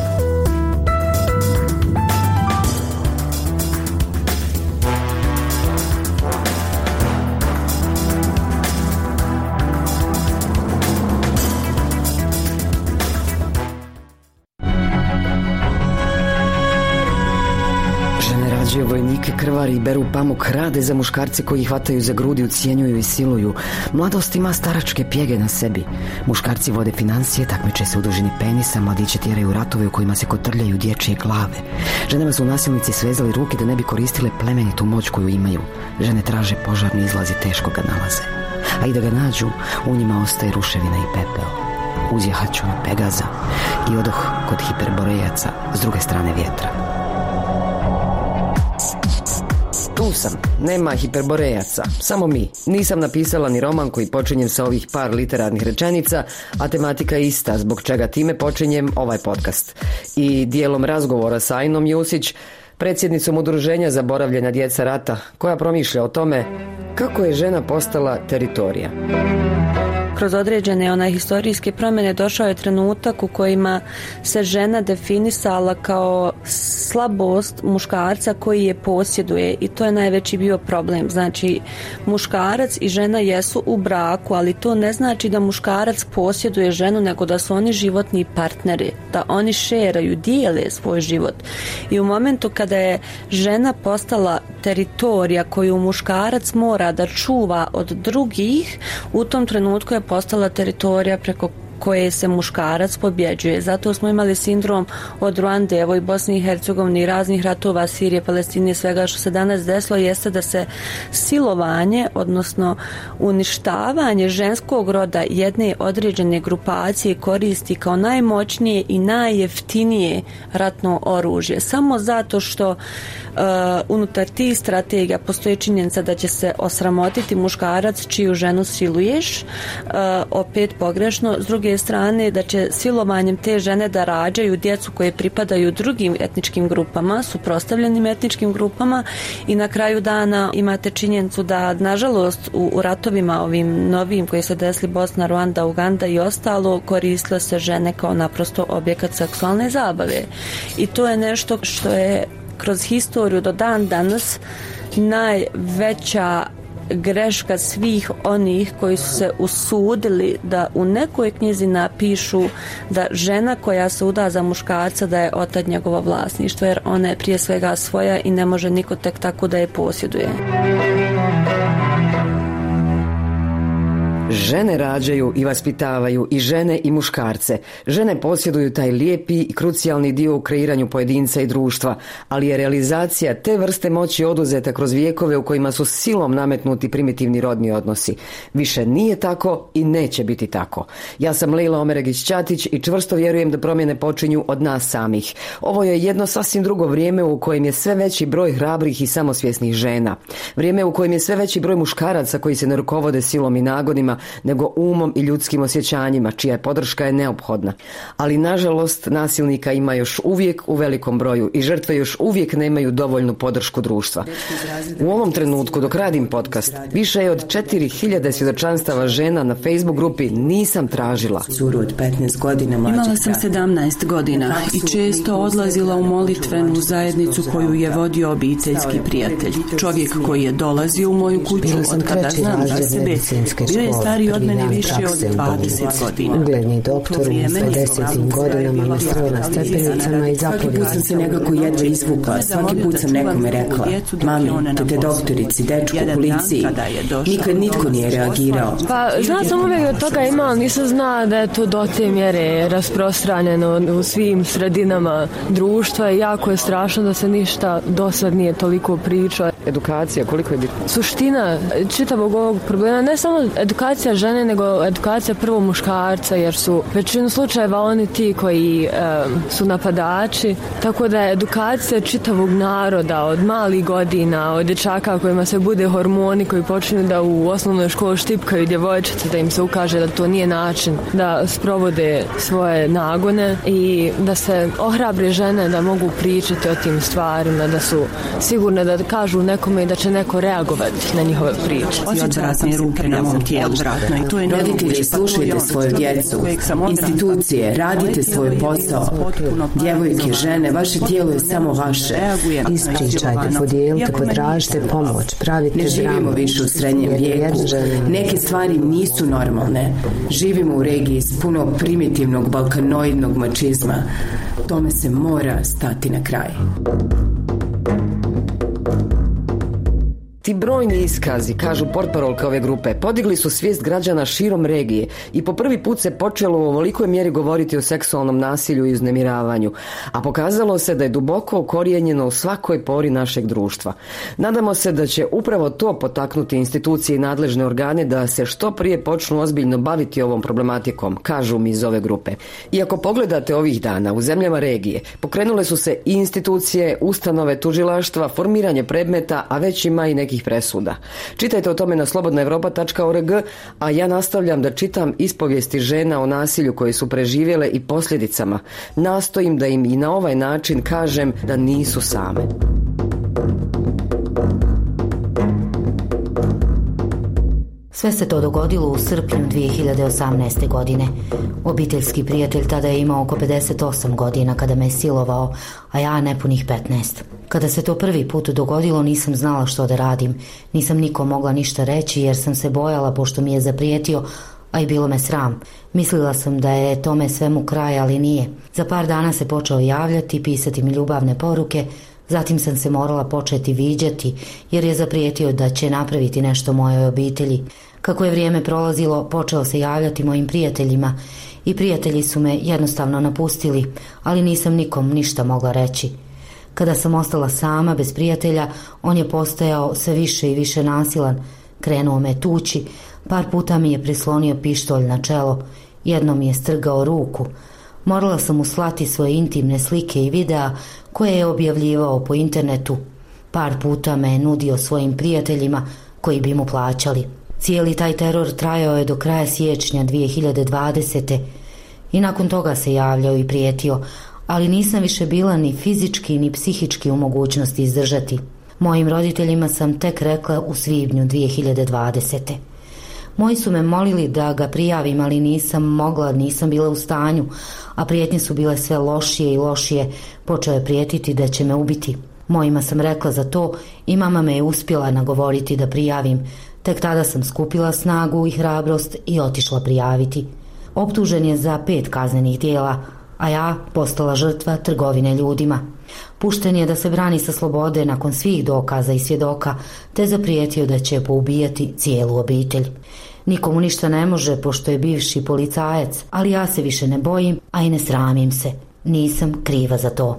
Speaker 18: Vojnike krvari i beru pamuk, rade za muškarce koji hvataju za grudi, ucijenjuju i siluju. Mladost ima staračke pjege na sebi. Muškarci vode financije, takmiče se u dužini penisa, mladiće tjeraju u ratove u kojima se kotrljaju dječje glave. Ženama su nasilnici svezali ruke da ne bi koristile plemenitu moć koju imaju. Žene traže požarni izlaz i teško ga nalaze. A i da ga nađu, u njima ostaje ruševina i pepeo. Uzjahaću na Pegaza i odoh kod hiperborejaca s druge strane vjetra. Tu sam, nema hiperborejaca, samo mi. Nisam napisala ni roman koji počinjem sa ovih par literarnih rečenica, a tematika je ista, zbog čega time počinjem ovaj podcast. I dijelom razgovora sa Ajnom Jusić, predsjednicom Udruženja Zaboravljena djeca rata, koja promišlja o tome kako je žena postala teritorija.
Speaker 5: Kroz određene onaj historijske promjene došao je trenutak u kojima se žena definisala kao slabost muškarca koji je posjeduje, i to je najveći bio problem. Znači, muškarac i žena jesu u braku, ali to ne znači da muškarac posjeduje ženu, nego da su oni životni partneri, da oni šeraju, dijele svoj život. I u momentu kada je žena postala teritorija koju muškarac mora da čuva od drugih, u tom trenutku je postala teritorija preko koje se muškarac pobjeđuje. Zato smo imali sindrom od Ruande, evo i Bosni i Hercegovini, raznih ratova, Sirije, Palestine, svega što se danas desilo, jeste da se silovanje, odnosno uništavanje ženskog roda jedne određene grupacije koristi kao najmoćnije i najjeftinije ratno oružje. Samo zato što Uh, unutar tih strategija postoji činjenica da će se osramotiti muškarac čiju ženu siluješ, uh, opet pogrešno. S druge strane, da će silovanjem te žene da rađaju djecu koje pripadaju drugim etničkim grupama, suprotstavljenim etničkim grupama, i na kraju dana imate činjenicu da, nažalost, u, u ratovima ovim novim koji se desili Bosna, Ruanda, Uganda i ostalo, koristile se žene kao naprosto objekat seksualne zabave. I to je nešto što je kroz historiju do dan danas najveća greška svih onih koji su se usudili da u nekoj knjizi napišu da žena koja se uda za muškarca da je otad njegovo vlasništvo, jer ona je prije svega svoja i ne može niko tek tako da je posjeduje.
Speaker 18: Žene rađaju i vaspitavaju i žene i muškarce. Žene posjeduju taj lijepi i krucijalni dio u kreiranju pojedinca i društva, ali je realizacija te vrste moći oduzeta kroz vijekove u kojima su silom nametnuti primitivni rodni odnosi. Više nije tako i neće biti tako. Ja sam Lejla Omeregić-Ćatić i čvrsto vjerujem da promjene počinju od nas samih. Ovo je jedno sasvim drugo vrijeme u kojem je sve veći broj hrabrih i samosvjesnih žena. Vrijeme u kojem je sve veći broj muškaraca koji se ne rukovode silom i nagonima, nego umom i ljudskim osjećanjima, čija je podrška je neophodna. Ali nažalost nasilnika ima još uvijek u velikom broju i žrtve još uvijek nemaju dovoljnu podršku društva. U ovom trenutku dok radim podcast, više je od četiri hiljade svjedočanstava žena na Facebook grupi Nisam tražila.
Speaker 6: Od petnaest godina imala sam sedamnaest godina i često odlazila u molitvenu zajednicu koju je vodio obiteljski prijatelj. Čovjek koji je dolazio u moju kuću od kada znam za sebe, bio je stariji od mene više od dvadeset godina.
Speaker 7: Ugledni doktor u pedesetim godinama me sreo na stepenicama i zapovjeda.
Speaker 6: Svaki put sam se nekako jedva izvukla, svaki put sam nekome rekla: mami, tete doktorici, dečku, policiji. Nikad nitko nije reagirao.
Speaker 8: Pa, zna sam uvijek od toga ima, ali nisam zna da je to do te mjere rasprostranjeno u svim sredinama društva i jako je strašno da se ništa do sad nije toliko priča.
Speaker 18: Edukacija, koliko je bitno?
Speaker 8: Suština čitavog ovog problema, ne samo edukacija edukacija žene nego edukacija prvo muškarca, jer su većinu slučajeva oni ti koji e, su napadači, tako da je edukacija čitavog naroda od malih godina, od dječaka kojima se bude hormoni, koji počinju da u osnovnoj školi štipkaju djevojčice, da im se ukaže da to nije način da sprovode svoje nagone i da se ohrabre žene da mogu pričati o tim stvarima, da su sigurne da kažu nekome i da će neko reagovati na njihove priče.
Speaker 6: Odvratne ruke na mom tijelu.
Speaker 2: Roditelji, slušajte svoju djecu. Institucije, radite svoj posao. Djevojke, žene, vaše tijelo je samo vaše.
Speaker 7: Ispričajte, podijelite, potražite pomoć, pravite
Speaker 2: Ne živimo više u srednjem vijeku. Neke stvari nisu normalne. Živimo u regiji s puno primitivnog balkanoidnog mačizma. Tome se mora stati na kraj.
Speaker 18: Ti brojni iskazi, kažu portparolke ove grupe, podigli su svijest građana širom regije i po prvi put se počelo u ovolikoj mjeri govoriti o seksualnom nasilju i uznemiravanju, a pokazalo se da je duboko ukorijenjeno u svakoj pori našeg društva. Nadamo se da će upravo to potaknuti institucije i nadležne organe da se što prije počnu ozbiljno baviti ovom problematikom, kažu mi iz ove grupe. I ako pogledate ovih dana u zemljama regije, pokrenule su se i institucije, ustanove, tužilaštva, formiranje predmeta, a već ima i neki presuda. Čitajte o tome na slobodna evropa tačka org, a ja nastavljam da čitam ispovijesti žena o nasilju koje su preživjele i posljedicama. Nastojim da im i na ovaj način kažem da nisu same.
Speaker 10: Sve se to dogodilo u srpnju dvije hiljade osamnaeste. godine. Obiteljski prijatelj tada je imao oko pedeset osam godina kada me je silovao, a ja nepunih petnaest. Kada se to prvi put dogodilo, nisam znala što da radim. Nisam nikom mogla ništa reći jer sam se bojala pošto mi je zaprijetio, a i bilo me sram. Mislila sam da je tome svemu kraj, ali nije. Za par dana se počeo javljati, pisati mi ljubavne poruke. Zatim sam se morala početi viđati jer je zaprijetio da će napraviti nešto mojoj obitelji. Kako je vrijeme prolazilo, počeo se javljati mojim prijateljima i prijatelji su me jednostavno napustili, ali nisam nikom ništa mogla reći. Kada sam ostala sama bez prijatelja, on je postajao sve više i više nasilan. Krenuo me tući, par puta mi je prislonio pištolj na čelo, jednom mi je strgao ruku. Morala sam mu slati svoje intimne slike i videa koje je objavljivao po internetu. Par puta me je nudio svojim prijateljima koji bi mu plaćali. Cijeli taj teror trajao je do kraja siječnja dvije hiljade dvadesete. I nakon toga se javljao i prijetio, ali nisam više bila ni fizički ni psihički u mogućnosti izdržati. Mojim roditeljima sam tek rekla u svibnju dvije hiljade dvadesete. Moji su me molili da ga prijavim, ali nisam mogla, nisam bila u stanju, a prijetnje su bile sve lošije i lošije. Počeo je prijetiti da će me ubiti. Mojima sam rekla za to i mama me je uspjela nagovoriti da prijavim. Tek tada sam skupila snagu i hrabrost i otišla prijaviti. Optužen je za pet kaznenih djela, a ja postala žrtva trgovine ljudima. Pušten je da se brani sa slobode nakon svih dokaza i svjedoka, te zaprijetio da će poubijati cijelu obitelj. Nikomu ništa ne može pošto je bivši policajac, ali ja se više ne bojim, a i ne sramim se. Nisam kriva za to.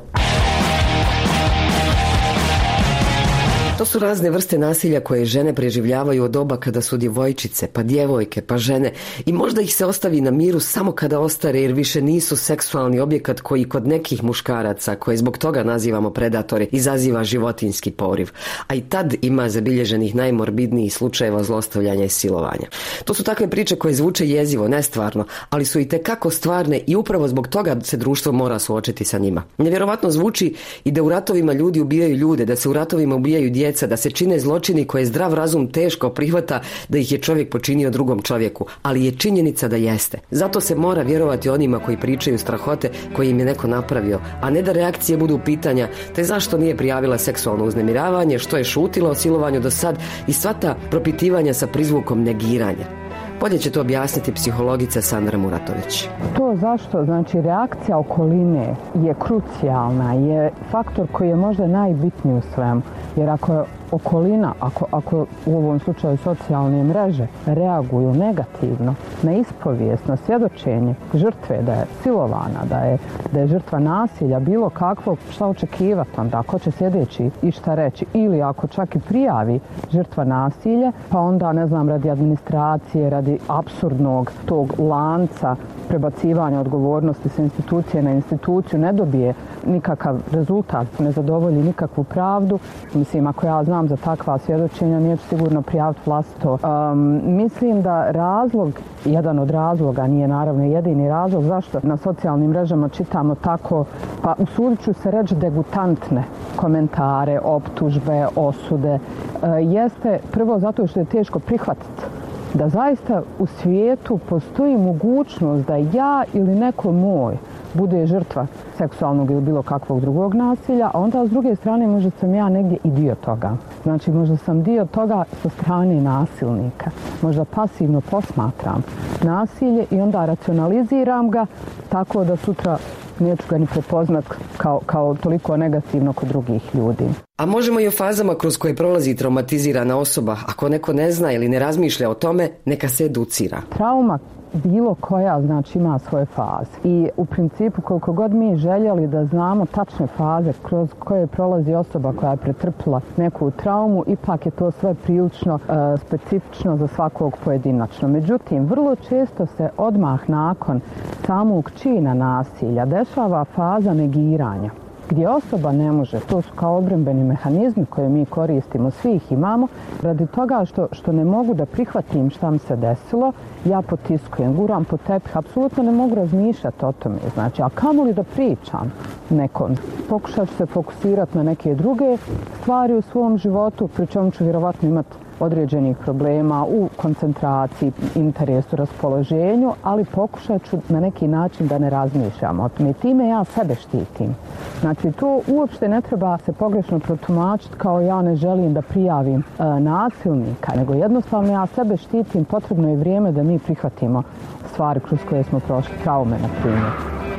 Speaker 18: To su razne vrste nasilja koje žene preživljavaju od doba kada su djevojčice, pa djevojke, pa žene, i možda ih se ostavi na miru samo kada ostare jer više nisu seksualni objekat koji kod nekih muškaraca, koje zbog toga nazivamo predatori, izaziva životinjski poriv. A i tad ima zabilježenih najmorbidnijih slučajeva zlostavljanja i silovanja. To su takve priče koje zvuče jezivo, nestvarno, ali su i tekako stvarne i upravo zbog toga se društvo mora suočiti sa njima. Nevjerovatno zvuči i da u ratovima ljudi ubijaju ljude, da se u ratovima ubijaju djeca, da se čine zločini koje zdrav razum teško prihvata da ih je čovjek počinio drugom čovjeku, ali je činjenica da jeste. Zato se mora vjerovati onima koji pričaju strahote koje im je neko napravio, a ne da reakcije budu pitanja te zašto nije prijavila seksualno uznemiravanje, što je šutila o silovanju do sad i sva ta propitivanja sa prizvukom negiranja. Bolje će to objasniti psihologica Sandra Muratović.
Speaker 11: To zašto, znači reakcija okoline je krucijalna, je faktor koji je možda najbitniji u svemu. Jer ako okolina, ako, ako u ovom slučaju socijalne mreže, reaguju negativno na ispovijest, na svjedočenje žrtve da je silovana, da je, da je žrtva nasilja, bilo kakvo, šta očekivati onda, ako će sljedeći i šta reći, ili ako čak i prijavi žrtva nasilja, pa onda, ne znam, radi administracije, radi apsurdnog tog lanca prebacivanja odgovornosti sa institucije na instituciju, ne dobije nikakav rezultat, ne zadovolji nikakvu pravdu. Mislim, ako ja znam za takva svjedočenja, neću sigurno prijaviti vlastito. Um, mislim da razlog, jedan od razloga, nije naravno jedini razlog, zašto na socijalnim mrežama čitamo tako, pa usudit ću se reći degutantne komentare, optužbe, osude, uh, jeste prvo zato što je teško prihvatiti da zaista u svijetu postoji mogućnost da ja ili neko moj bude žrtva seksualnog ili bilo kakvog drugog nasilja, a onda s druge strane možda sam ja negdje i dio toga. Znači možda sam dio toga sa strane nasilnika. Možda pasivno posmatram nasilje i onda racionaliziram ga tako da sutra neću ga ni prepoznat kao, kao toliko negativno kod drugih ljudi.
Speaker 18: A možemo i o fazama kroz koje prolazi traumatizirana osoba. Ako neko ne zna ili ne razmišlja o tome, neka se educira.
Speaker 11: Trauma bilo koja, znači, ima svoje faze. I u principu koliko god mi željeli da znamo tačne faze kroz koje prolazi osoba koja je pretrpila neku traumu, ipak je to sve prilično e, specifično za svakog pojedinačno. Međutim, vrlo često se odmah nakon samog čina nasilja dešava faza negiranja, gdje osoba ne može, to su kao obrambeni mehanizmi koje mi koristimo, svi ih imamo, radi toga što, što ne mogu da prihvatim šta mi se desilo, ja potiskujem, guram po tepih, apsolutno ne mogu razmišljati o tome, znači, a kamo li da pričam nekom? Pokušat ću se fokusirati na neke druge stvari u svom životu, pri čemu ću vjerovatno imati određenih problema u koncentraciji, interesu, raspoloženju, ali pokušat ću na neki način da ne razmišljam o tome. Time ja sebe štitim. Znači, to uopšte ne treba se pogrešno protumačiti kao ja ne želim da prijavim e, nasilnika, nego jednostavno ja sebe štitim, potrebno je vrijeme da mi prihvatimo stvari kroz koje smo prošli, traume, na primjer.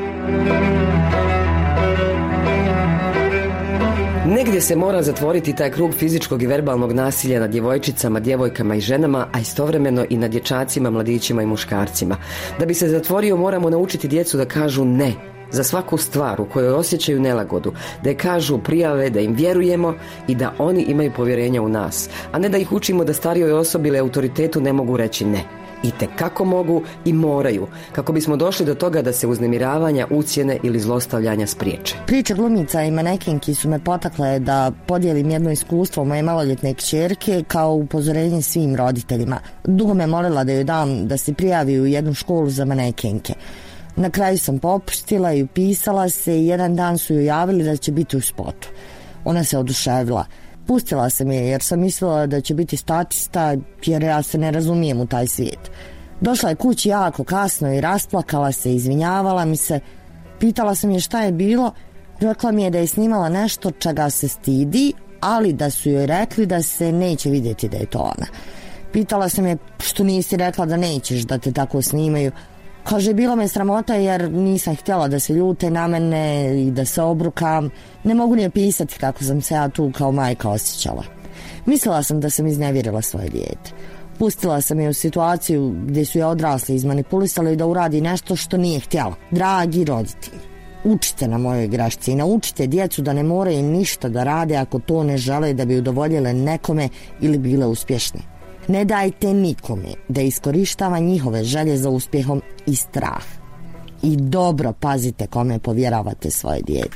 Speaker 18: Negdje se mora zatvoriti taj krug fizičkog i verbalnog nasilja nad djevojčicama, djevojkama i ženama, a istovremeno i nad dječacima, mladićima i muškarcima. Da bi se zatvorio, moramo naučiti djecu da kažu ne za svaku stvar u kojoj osjećaju nelagodu, da je kažu, prijave, da im vjerujemo i da oni imaju povjerenja u nas, a ne da ih učimo da starijoj osobi ili autoritetu ne mogu reći ne. I tekako mogu i moraju, kako bismo došli do toga da se uznemiravanja, ucjene ili zlostavljanja spriječe.
Speaker 12: Priče glumica i manekenki su me potakle da podijelim jedno iskustvo moje maloljetne kćerke kao upozorenje svim roditeljima. Dugo me molila da joj dam da se prijavi u jednu školu za manekenke. Na kraju sam popustila i upisala se i jedan dan su joj javili da će biti u spotu. Ona se oduševila. Pustila sam je jer sam mislila da će biti statista, jer ja se ne razumijem u taj svijet. Došla je kući jako kasno i rasplakala se, izvinjavala mi se. Pitala sam je šta je bilo, rekla mi je da je snimala nešto čega se stidi, ali da su joj rekli da se neće vidjeti da je to ona. Pitala sam je što nisi rekla da nećeš da te tako snimaju. Kaže, bilo me sramota jer nisam htjela da se ljute na mene i da se obrukam. Ne mogu ni opisati kako sam se ja tu kao majka osjećala. Mislila sam da sam iznevjerila svoje dijete. Pustila sam je u situaciju gdje su je odrasli izmanipulisali da uradi nešto što nije htjela. Dragi roditelji, učite na mojoj grešci i naučite djecu da ne moraju ništa da rade ako to ne žele da bi udovoljile nekome ili bile uspješne. Ne dajte nikome da iskorištava njihove želje za uspjehom i strah. I dobro pazite kome povjeravate svoje dijete.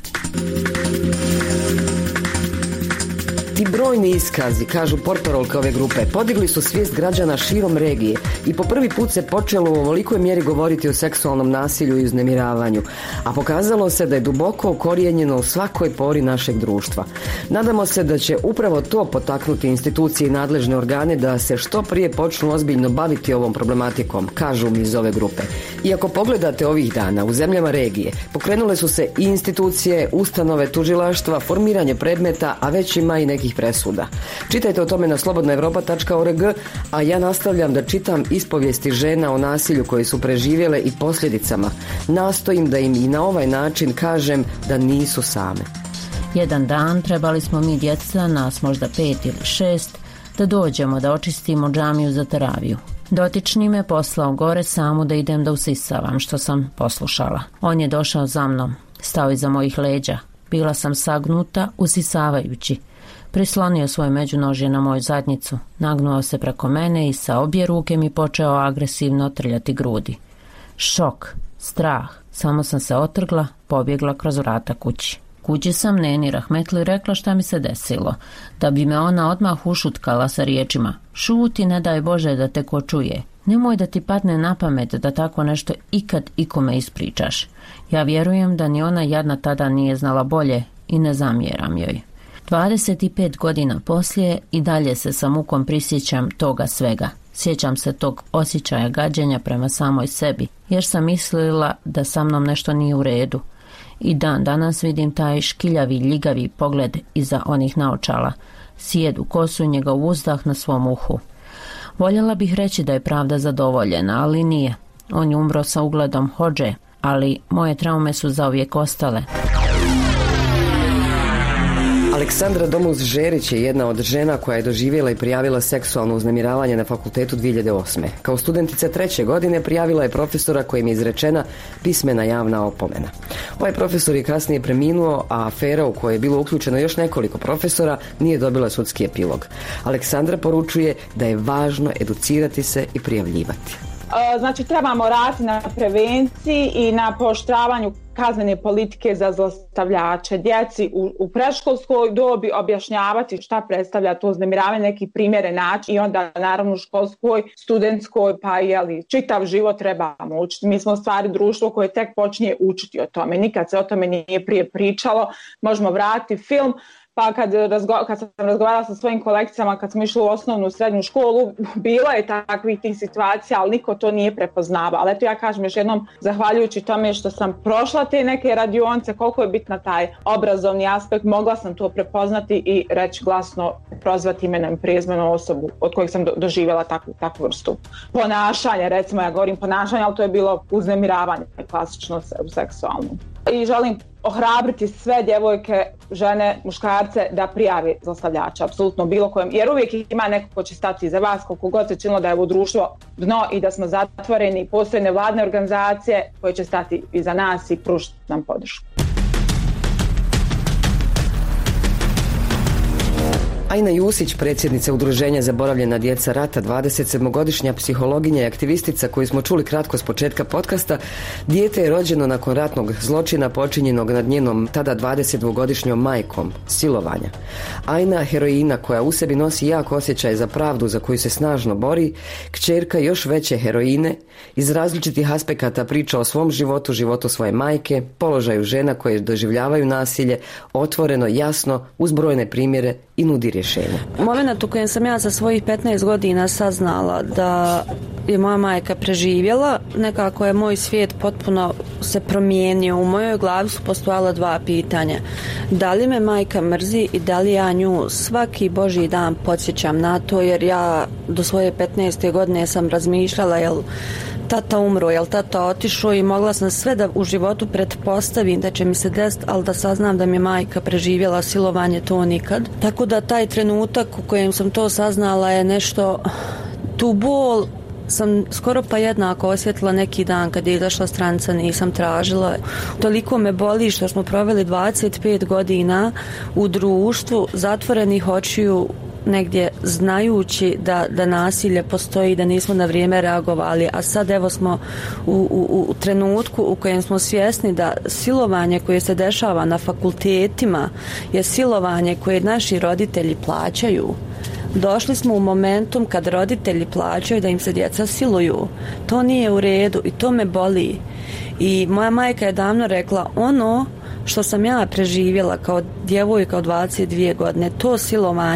Speaker 18: Ti brojni iskazi, kažu portparolke ove grupe, podigli su svijest građana širom regije i po prvi put se počelo u ovolikoj mjeri govoriti o seksualnom nasilju i uznemiravanju, a pokazalo se da je duboko ukorijenjeno u svakoj pori našeg društva. Nadamo se da će upravo to potaknuti institucije i nadležne organe da se što prije počnu ozbiljno baviti ovom problematikom, kažu mi iz ove grupe. I ako pogledate ovih dana u zemljama regije, pokrenule su se i institucije, ustanove, tužilaštva, formiranje predmeta, a već ima i neki presuda. Čitajte o tome na slobodna europa tačka org, a ja nastavljam da čitam ispovijesti žena o nasilju koje su preživjele i posljedicama. Nastojim da im i na ovaj način kažem da nisu same.
Speaker 13: Jedan dan trebali smo mi djeca, nas možda pet ili šest, da dođemo da očistimo džamiju za teraviju. Dotični me poslao gore samu da idem da usisavam, što sam poslušala. On je došao za mnom, stao iza mojih leđa. Bila sam sagnuta, usisavajući. Prislonio svoje međunožje na moju zadnjicu, nagnuo se preko mene i sa obje ruke mi počeo agresivno trljati grudi. Šok, strah, samo sam se otrgla, pobjegla kroz vrata kući. Kući sam Neni rahmetli rekla šta mi se desilo, da bi me ona odmah ušutkala sa riječima: šuti, ne daj Bože da te ko čuje. Nemoj da ti padne na pamet da tako nešto ikad ikome ispričaš. Ja vjerujem da ni ona jadna tada nije znala bolje i ne zamjeram joj. dvadeset pet godina poslije i dalje se sa mukom prisjećam toga svega. Sjećam se tog osjećaja gađenja prema samoj sebi, jer sam mislila da sa mnom nešto nije u redu. I dan danas vidim taj škiljavi, ljigavi pogled iza onih naočala, sijedu kosu i njegov uzdah na svom uhu. Voljela bih reći da je pravda zadovoljena, ali nije. On je umro sa ugledom hodže, ali moje traume su zauvijek ostale.
Speaker 18: Aleksandra Domuz-Žerić je jedna od žena koja je doživjela i prijavila seksualno uznemiravanje na fakultetu dvije hiljade osme. Kao studentica treće godine prijavila je profesora kojem je izrečena pismena javna opomena. Ovaj profesor je kasnije preminuo, a afera u kojoj je bilo uključeno još nekoliko profesora nije dobila sudski epilog. Aleksandra poručuje da je važno educirati se i prijavljivati.
Speaker 14: Znači, trebamo raditi na prevenciji i na pooštravanju kaznene politike za zlostavljače. Djeci u, u predškolskoj dobi objašnjavati šta predstavlja to uznemiravanje, neki primjeren način, i onda naravno u školskoj, studentskoj, pa jeli, čitav život trebamo učiti. Mi smo u stvari društvo koje tek počinje učiti o tome. Nikad se o tome nije prije pričalo. Možemo vratiti film. Pa kad, razgo- kad sam razgovarala sa svojim kolegicama, kad smo išli u osnovnu i srednju školu, bilo je takvih tih situacija, ali niko to nije prepoznavao. Ali eto, ja kažem još jednom, zahvaljujući tome što sam prošla te neke radionice, koliko je bitna taj obrazovni aspekt, mogla sam to prepoznati i reći glasno, prozvati imenom i prezimenom osobu od kojih sam do- doživjela takvu, takvu vrstu ponašanja. Recimo, ja govorim ponašanje, ali to je bilo uznemiravanje, klasično seksualno. I želim ohrabriti sve djevojke, žene, muškarce da prijavi zlostavljača, apsolutno bilo kojem, jer uvijek ima neko ko će stati iza vas, koliko god se činilo da je ovo društvo dno i da smo zatvoreni. Postoje nevladne organizacije koje će stati iza nas i pružiti nam podršku.
Speaker 18: Ajna Jusić, predsjednica Udruženja Zaboravljena djeca rata, dvadesetsedmogodišnja psihologinja i aktivistica koju smo čuli kratko s početka podcasta, dijete je rođeno nakon ratnog zločina počinjenog nad njenom tada dvadesetdvogodišnjom majkom, silovanja. Ajna, heroina koja u sebi nosi jak osjećaj za pravdu za koju se snažno bori, kćerka još veće heroine, iz različitih aspekata priča o svom životu, životu svoje majke, položaju žena koje doživljavaju nasilje, otvoreno, jasno, uz brojne primjere i nudi rješenja.
Speaker 5: Moment u kojem sam ja sa svojih petnaest godina saznala da je moja majka preživjela, nekako je moj svijet potpuno se promijenio. U mojoj glavi su postojala dva pitanja. Da li me majka mrzi i da li ja nju svaki božji dan podsjećam na to, jer ja do svoje petnaeste godine sam razmišljala jel tata umro, jel tata otišao, i mogla sam sve da u životu pretpostavim da će mi se desiti, ali da saznam da mi je majka preživjela silovanje, to nikad. Tako da taj trenutak u kojem sam to saznala je nešto, tu bol sam skoro pa jednako osjetila neki dan kad je izašla stranica, nisam tražila. Toliko me boli što smo proveli dvadeset pet godina u društvu zatvorenih očiju, negdje znajući da, da nasilje postoji, da nismo na vrijeme reagovali, a sad evo smo u, u, u trenutku u kojem smo svjesni da silovanje koje se dešava na fakultetima je silovanje koje naši roditelji plaćaju. Došli smo u momentum kad roditelji plaćaju da im se djeca siluju. To nije u redu i to me boli. I moja majka je davno rekla, ono što sam ja preživjela kao djevojka od dvadeset dvije godine, to silovanje,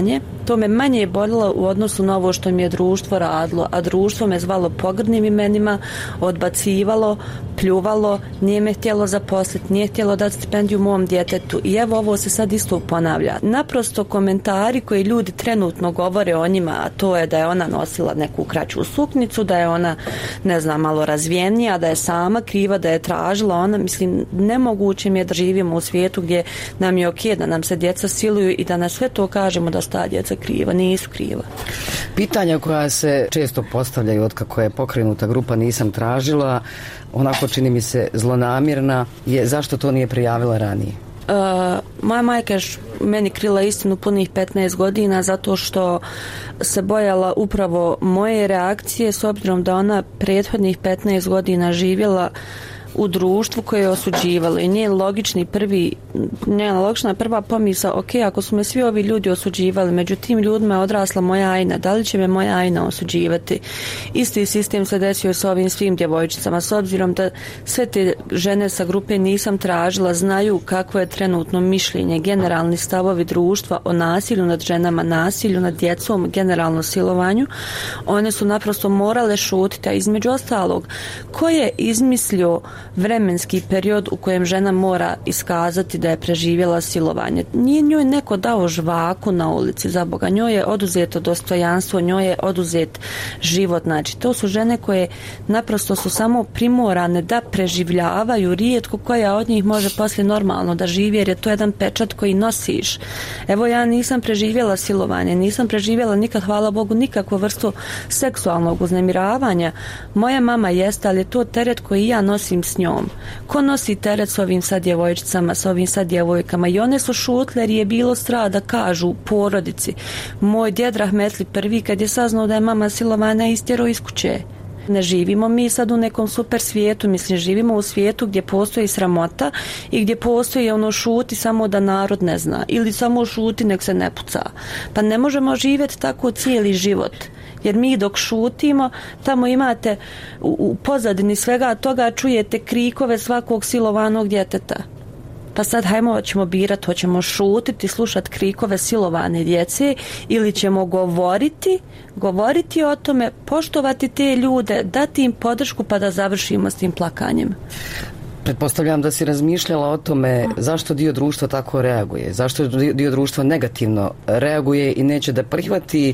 Speaker 5: to me manje boljelo u odnosu na ovo što mi je društvo radilo, a društvo me zvalo pogrdnim imenima, odbacivalo, pljuvalo, nije me htjelo zaposliti, nije htjelo dati stipendiju mom djetetu i evo ovo se sad isto ponavlja. Naprosto komentari koji ljudi trenutno govore o njima, a to je da je ona nosila neku kraću suknicu, da je ona, ne znam, malo razvijenija, da je sama kriva, da je tražila ona, mislim, nemoguće mi je da živimo u svijetu gdje nam je ok da nam se djeca siluju i da na sve to kažemo da su ta djeca kriva, nisu kriva.
Speaker 18: Pitanja koja se često postavljaju od kako je pokrenuta grupa Nisam tražila, onako čini mi se zlonamjerna, je zašto to nije prijavila ranije?
Speaker 5: Uh, moja majka je meni krila istinu punih petnaest godina zato što se bojala upravo moje reakcije, s obzirom da ona prethodnih petnaest godina živjela u društvu koje je osuđivalo i nije logični prvi, nije logična prva pomisao, ok, ako su me svi ovi ljudi osuđivali, među tim ljudima je odrasla moja Ajna, da li će me moja Ajna osuđivati? Isti sistem se desio s ovim svim djevojčicama, s obzirom da sve te žene sa grupe Nisam tražila znaju kakvo je trenutno mišljenje, generalni stavovi društva o nasilju nad ženama, nasilju nad djecom, generalno silovanju, one su naprosto morale šutiti, a između ostalog, ko je izmislio vremenski period u kojem žena mora iskazati da je preživjela silovanje? Nije njoj neko dao žvaku na ulici, za Boga, njoj je oduzeto dostojanstvo, njoj je oduzet život, znači to su žene koje naprosto su samo primorane da preživljavaju, rijetko koja od njih može poslije normalno da živi, jer je to jedan pečat koji nosiš. Evo, ja nisam preživjela silovanje, nisam preživjela nikad, hvala Bogu, nikakvu vrstu seksualnog uznemiravanja. Moja mama jeste, ali je to teret koji ja nosim s njom. Ko nosi teret s ovim sad djevojčicama, s ovim sad djevojkama? I one su šutle jer je bilo strah da kažu u porodici. Moj djed rahmetli prvi, kad je saznao da je mama silovana, istjerao iz kuće. Ne živimo mi sad u nekom super svijetu, mislim, živimo u svijetu gdje postoji sramota i gdje postoji ono šuti samo da narod ne zna, ili samo šuti nek se ne puca. Pa ne možemo živjeti tako cijeli život. Jer mi dok šutimo, tamo imate u, u pozadini svega toga čujete krikove svakog silovanog djeteta. Pa sad hajmo, ćemo birati, hoćemo šutiti, slušati krikove silovane djece ili ćemo govoriti, govoriti o tome, poštovati te ljude, dati im podršku pa da završimo s tim plakanjem.
Speaker 18: Pretpostavljam da si razmišljala o tome zašto dio društva tako reaguje, zašto dio društva negativno reaguje i neće da prihvati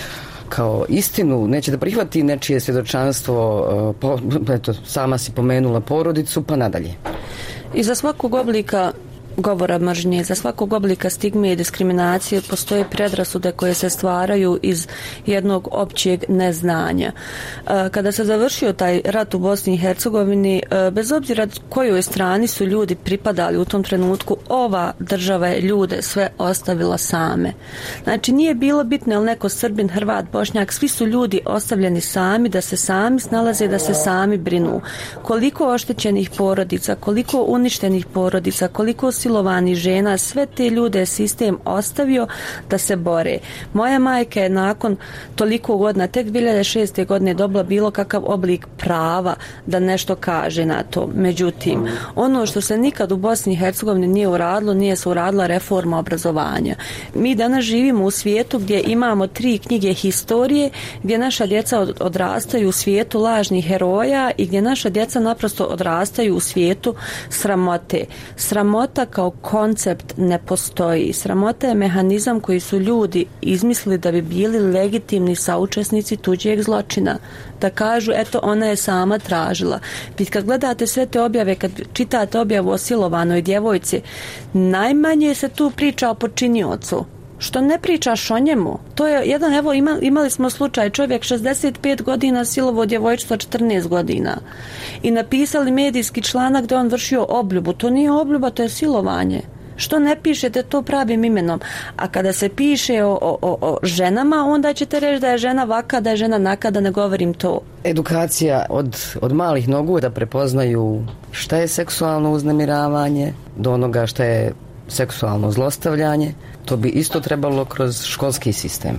Speaker 18: kao istinu, neće da prihvati nečije svjedočanstvo, po, eto, sama si pomenula porodicu, pa nadalje.
Speaker 5: I za svakog oblika govora mržnje, za svakog oblika stigme i diskriminacije postoje predrasude koje se stvaraju iz jednog općeg neznanja. Kada se završio taj rat u Bosni i Hercegovini, bez obzira kojoj strani su ljudi pripadali u tom trenutku, ova država je ljude sve ostavila same. Znači, nije bilo bitno je li neko Srbin, Hrvat, Bošnjak, svi su ljudi ostavljeni sami, da se sami snalaze, da se sami brinu. Koliko oštećenih porodica, koliko uništenih porodica, koliko silovanih žena, sve te ljude je sistem ostavio da se bore. Moja majka je nakon toliko godina, tek dvije hiljade šeste. godine dobila bilo kakav oblik prava da nešto kaže na to. Međutim, ono što se nikad u Bosni i Hercegovini nije uradilo, nije se uradila reforma obrazovanja. Mi danas živimo u svijetu gdje imamo tri knjige historije, gdje naša djeca odrastaju u svijetu lažnih heroja i gdje naša djeca naprosto odrastaju u svijetu sramote. Sramota kao koncept ne postoji. Sramota je mehanizam koji su ljudi izmislili da bi bili legitimni saučesnici tuđeg zločina. Da kažu, eto, ona je sama tražila. Kad gledate sve te objave, kad čitate objavu o silovanoj djevojci, najmanje se tu priča o počiniocu. Što ne pričaš o njemu? To je jedan, evo, ima, imali smo slučaj, čovjek šezdeset pet godina silovo djevojčica četrnaest godina. I napisali medijski članak da on vršio obljubu. To nije obljuba, to je silovanje. Što ne pišete to pravim imenom? A kada se piše o, o, o ženama, onda ćete reći da je žena vaka, da je žena naka, da ne govorim to.
Speaker 18: Edukacija od, od malih nogu da prepoznaju šta je seksualno uznemiravanje, do onoga šta je seksualno zlostavljanje, to bi isto trebalo kroz školski sistem.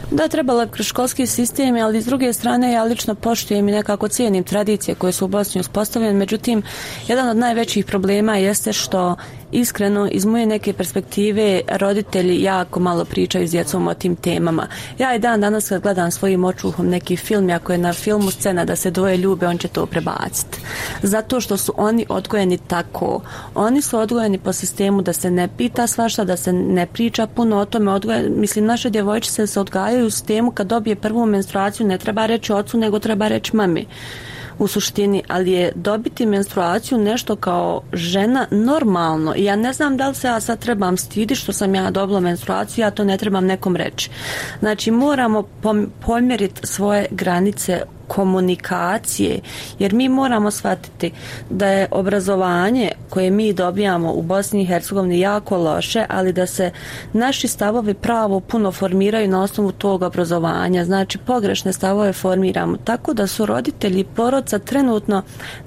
Speaker 5: Da, trebala kroz školski sistem, ali s druge strane ja lično poštujem i nekako cijenim tradicije koje su u Bosni uspostavljene. Međutim, jedan od najvećih problema jeste što iskreno iz moje neke perspektive roditelji jako malo pričaju s djecom o tim temama. Ja i dan danas kad gledam svojim očuhom neki film, ako je na filmu scena da se dvoje ljube, on će to prebaciti. Zato što su oni odgojeni tako. Oni su odgojeni po sistemu da se ne pita svašta, da se ne priča puno o tome. Odgojen, mislim, naše djevojčice se odgajaju u sistemu kad dobije prvu menstruaciju ne treba reći ocu, nego treba reći mami. U suštini, ali je dobiti menstruaciju nešto kao žena normalno i ja ne znam da li se ja sad trebam stiditi što sam ja dobila menstruaciju, ja to ne trebam nekom reći. Znači moramo pomjeriti svoje granice komunikacije, jer mi moramo shvatiti da je obrazovanje koje mi dobijamo u Bosni i Hercegovini jako loše, ali da se naši stavovi pravo puno formiraju na osnovu tog obrazovanja. Znači pogrešne stavove formiramo. Tako da su roditelji porodca trenutno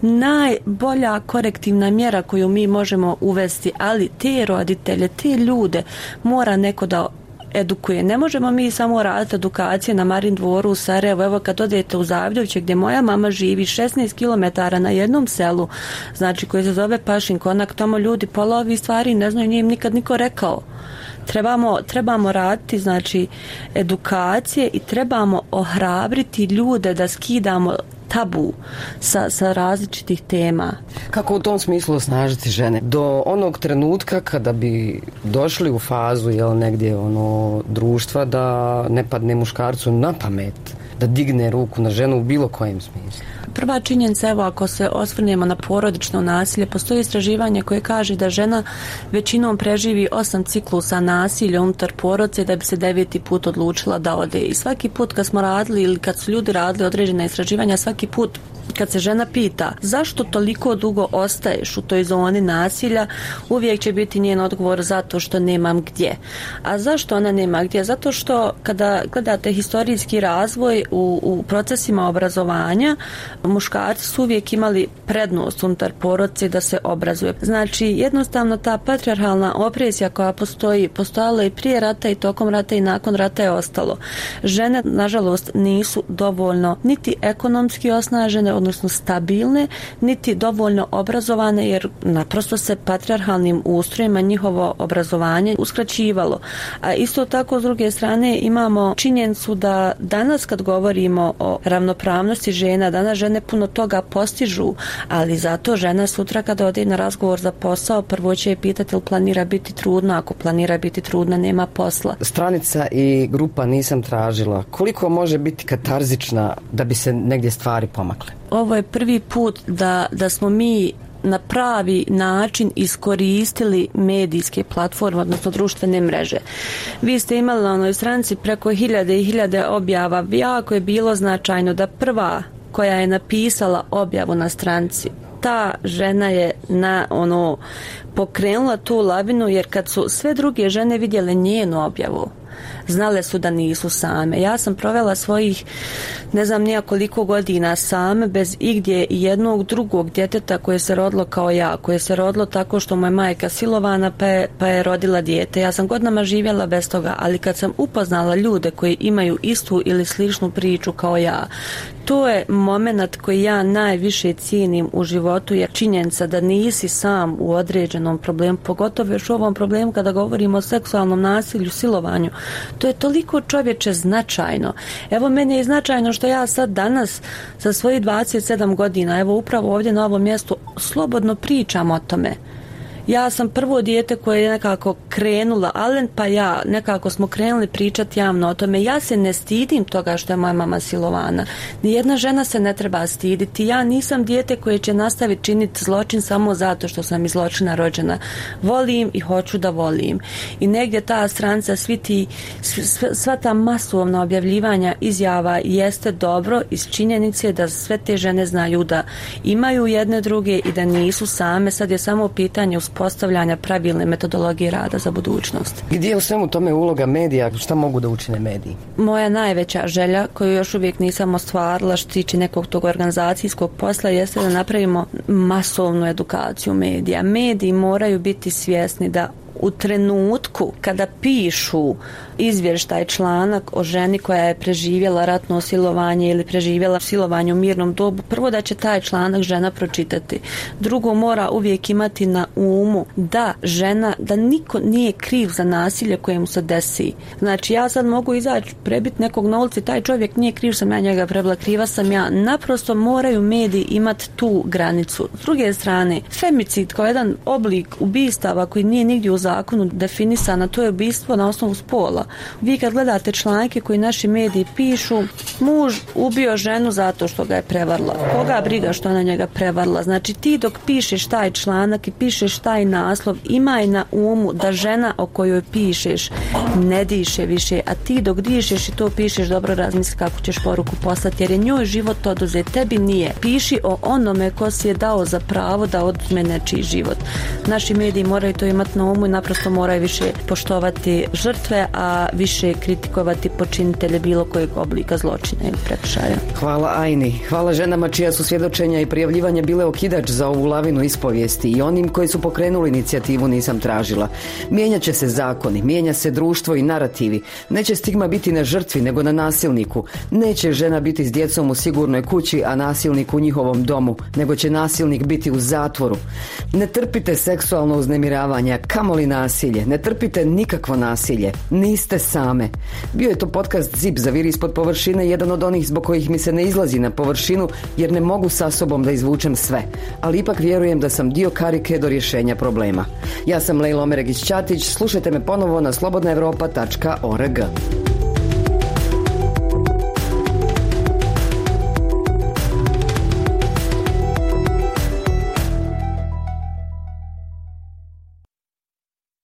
Speaker 5: najbolja korektivna mjera koju mi možemo uvesti, ali te roditelje, te ljude mora neko da edukuje. Ne možemo mi samo raditi edukacije na Marin dvoru u Sarajevu. Evo kad odete u Zavljovće gdje moja mama živi šesnaest kilometara na jednom selu, znači koji se zove Pašin Konak, tamo ljudi pola ovih stvari ne znaju, nije im nikad niko rekao. Trebamo, trebamo raditi znači edukacije i trebamo ohrabriti ljude da skidamo tabu sa, sa različitih tema.
Speaker 18: Kako u tom smislu osnažiti žene? Do onog trenutka kada bi došli u fazu jel, negdje ono, društva da ne padne muškarcu na pamet da digne ruku na ženu u bilo kojem smislu.
Speaker 5: Prva činjenica, evo ako se osvrnemo na porodično nasilje, postoji istraživanje koje kaže da žena većinom preživi osam ciklusa nasilja unutar porodice da bi se deveti put odlučila da ode. I svaki put kad smo radili ili kad su ljudi radili određena istraživanja, svaki put kad se žena pita zašto toliko dugo ostaješ u toj zoni nasilja, uvijek će biti njen odgovor zato što nemam gdje. A zašto ona nema gdje? Zato što kada gledate historijski razvoj u, u procesima obrazovanja, muškarci su uvijek imali prednost unutar porodice da se obrazuje. Znači jednostavno ta patrijarhalna opresija koja postoji, postojala i prije rata i tokom rata i nakon rata je ostalo. Žene nažalost nisu dovoljno niti ekonomski osnažene, odnosno stabilne, niti dovoljno obrazovane, jer naprosto se patrijarhalnim ustrojima njihovo obrazovanje uskraćivalo. A isto tako s druge strane imamo činjenicu da danas kad govorimo o ravnopravnosti žena, danas žene puno toga postižu, ali zato žena sutra kada ode na razgovor za posao, prvo će je pitati ili planira biti trudna, ako planira biti trudna nema posla.
Speaker 18: Stranica i grupa Nisam tražila, koliko može biti katarzična da bi se negdje stvari pomakle?
Speaker 5: Ovo je prvi put da, da smo mi na pravi način iskoristili medijske platforme, odnosno društvene mreže. Vi ste imali na onoj stranici preko hiljade i hiljade objava. Jako je bilo značajno da prva koja je napisala objavu na stranici, ta žena je na ono pokrenula tu lavinu, jer kad su sve druge žene vidjele njenu objavu, znale su da nisu same. Ja sam provela svojih ne znam nijakoliko godina same bez igdje jednog drugog djeteta koje se rodilo kao ja, koje se rodilo tako što moja majka silovana pa je, pa je rodila dijete. Ja sam godinama živjela bez toga, ali kad sam upoznala ljude koji imaju istu ili sličnu priču kao ja, to je moment koji ja najviše cijenim u životu, jer činjenica da nisi sam u određenom problemu, pogotovo još u ovom problemu kada govorimo o seksualnom nasilju, silovanju, to je toliko čovječe značajno. Evo meni je značajno što ja sad danas sa svojih dvadeset sedam godina, evo upravo ovdje na ovom mjestu, slobodno pričam o tome. Ja sam prvo dijete koje je nekako krenula, Alen pa ja, nekako smo krenuli pričati javno o tome. Ja se ne stidim toga što je moja mama silovana. Nijedna žena se ne treba stiditi. Ja nisam dijete koje će nastaviti činiti zločin samo zato što sam iz zločina rođena. Volim i hoću da volim. I negdje ta stranca, svi ti, sva ta masovna objavljivanja izjava jeste dobro iz činjenice da sve te žene znaju da imaju jedne druge i da nisu same. Sad je samo pitanje postavljanja pravilne metodologije rada za budućnost.
Speaker 18: Gdje je u svemu tome uloga medija? Šta mogu da učine mediji?
Speaker 5: Moja najveća želja, koju još uvijek nisam ostvarila što tiče nekog tog organizacijskog posla, jeste da napravimo masovnu edukaciju medija. Mediji moraju biti svjesni da u trenutku kada pišu izvještaj članak o ženi koja je preživjela ratno silovanje ili preživjela silovanje u mirnom dobu, prvo da će taj članak žena pročitati. Drugo, mora uvijek imati na umu da žena, da niko nije kriv za nasilje koje mu se desi. Znači ja sad mogu izaći, prebiti nekog na ulici, taj čovjek nije kriv, sam ja njega prebila, kriva sam ja. Naprosto moraju mediji imati tu granicu. S druge strane, femicid kao jedan oblik ubistava koji nije nigdje u zakonu definisan, to je ubistvo na osnovu spola. Vi kad gledate članke koji naši mediji pišu, muž ubio ženu zato što ga je prevarila. Koga briga što ona njega prevarila? Znači ti dok pišeš taj članak i pišeš taj naslov, imaj na umu da žena o kojoj pišeš ne diše više, a ti dok dišeš i to pišeš, dobro razmisli kako ćeš poruku poslati, jer je njoj život oduzet, tebi nije. Piši o onome ko si je dao za pravo da oduzme nečiji život. Naši mediji moraju to imati na umu i naprosto moraju više poštovati žrtve, a više kritikovati počinitelje bilo kojeg oblika zločina ili prekršaja.
Speaker 18: Hvala Ajni. Hvala ženama čija su svjedočenja i prijavljivanja bile okidač za ovu lavinu ispovijesti i onim koji su pokrenuli inicijativu Nisam tražila. Mijenjat će se zakoni, mijenja se društvo i narativi. Neće stigma biti na žrtvi nego na nasilniku. Neće žena biti s djecom u sigurnoj kući, a nasilnik u njihovom domu, nego će nasilnik biti u zatvoru. Ne trpite seksualno uznemiravanje, kamoli nasilje. Ne trpite nikakvo nasilje. Niste same. Bio je to podcast Zip zaviri ispod površine, jedan od onih zbog kojih mi se ne izlazi na površinu jer ne mogu sa sobom da izvučem sve. Ali ipak vjerujem da sam dio karike do rješenja problema. Ja sam Lejla Omeregić-Ćatić, slušajte me ponovo na slobodna europa tačka org.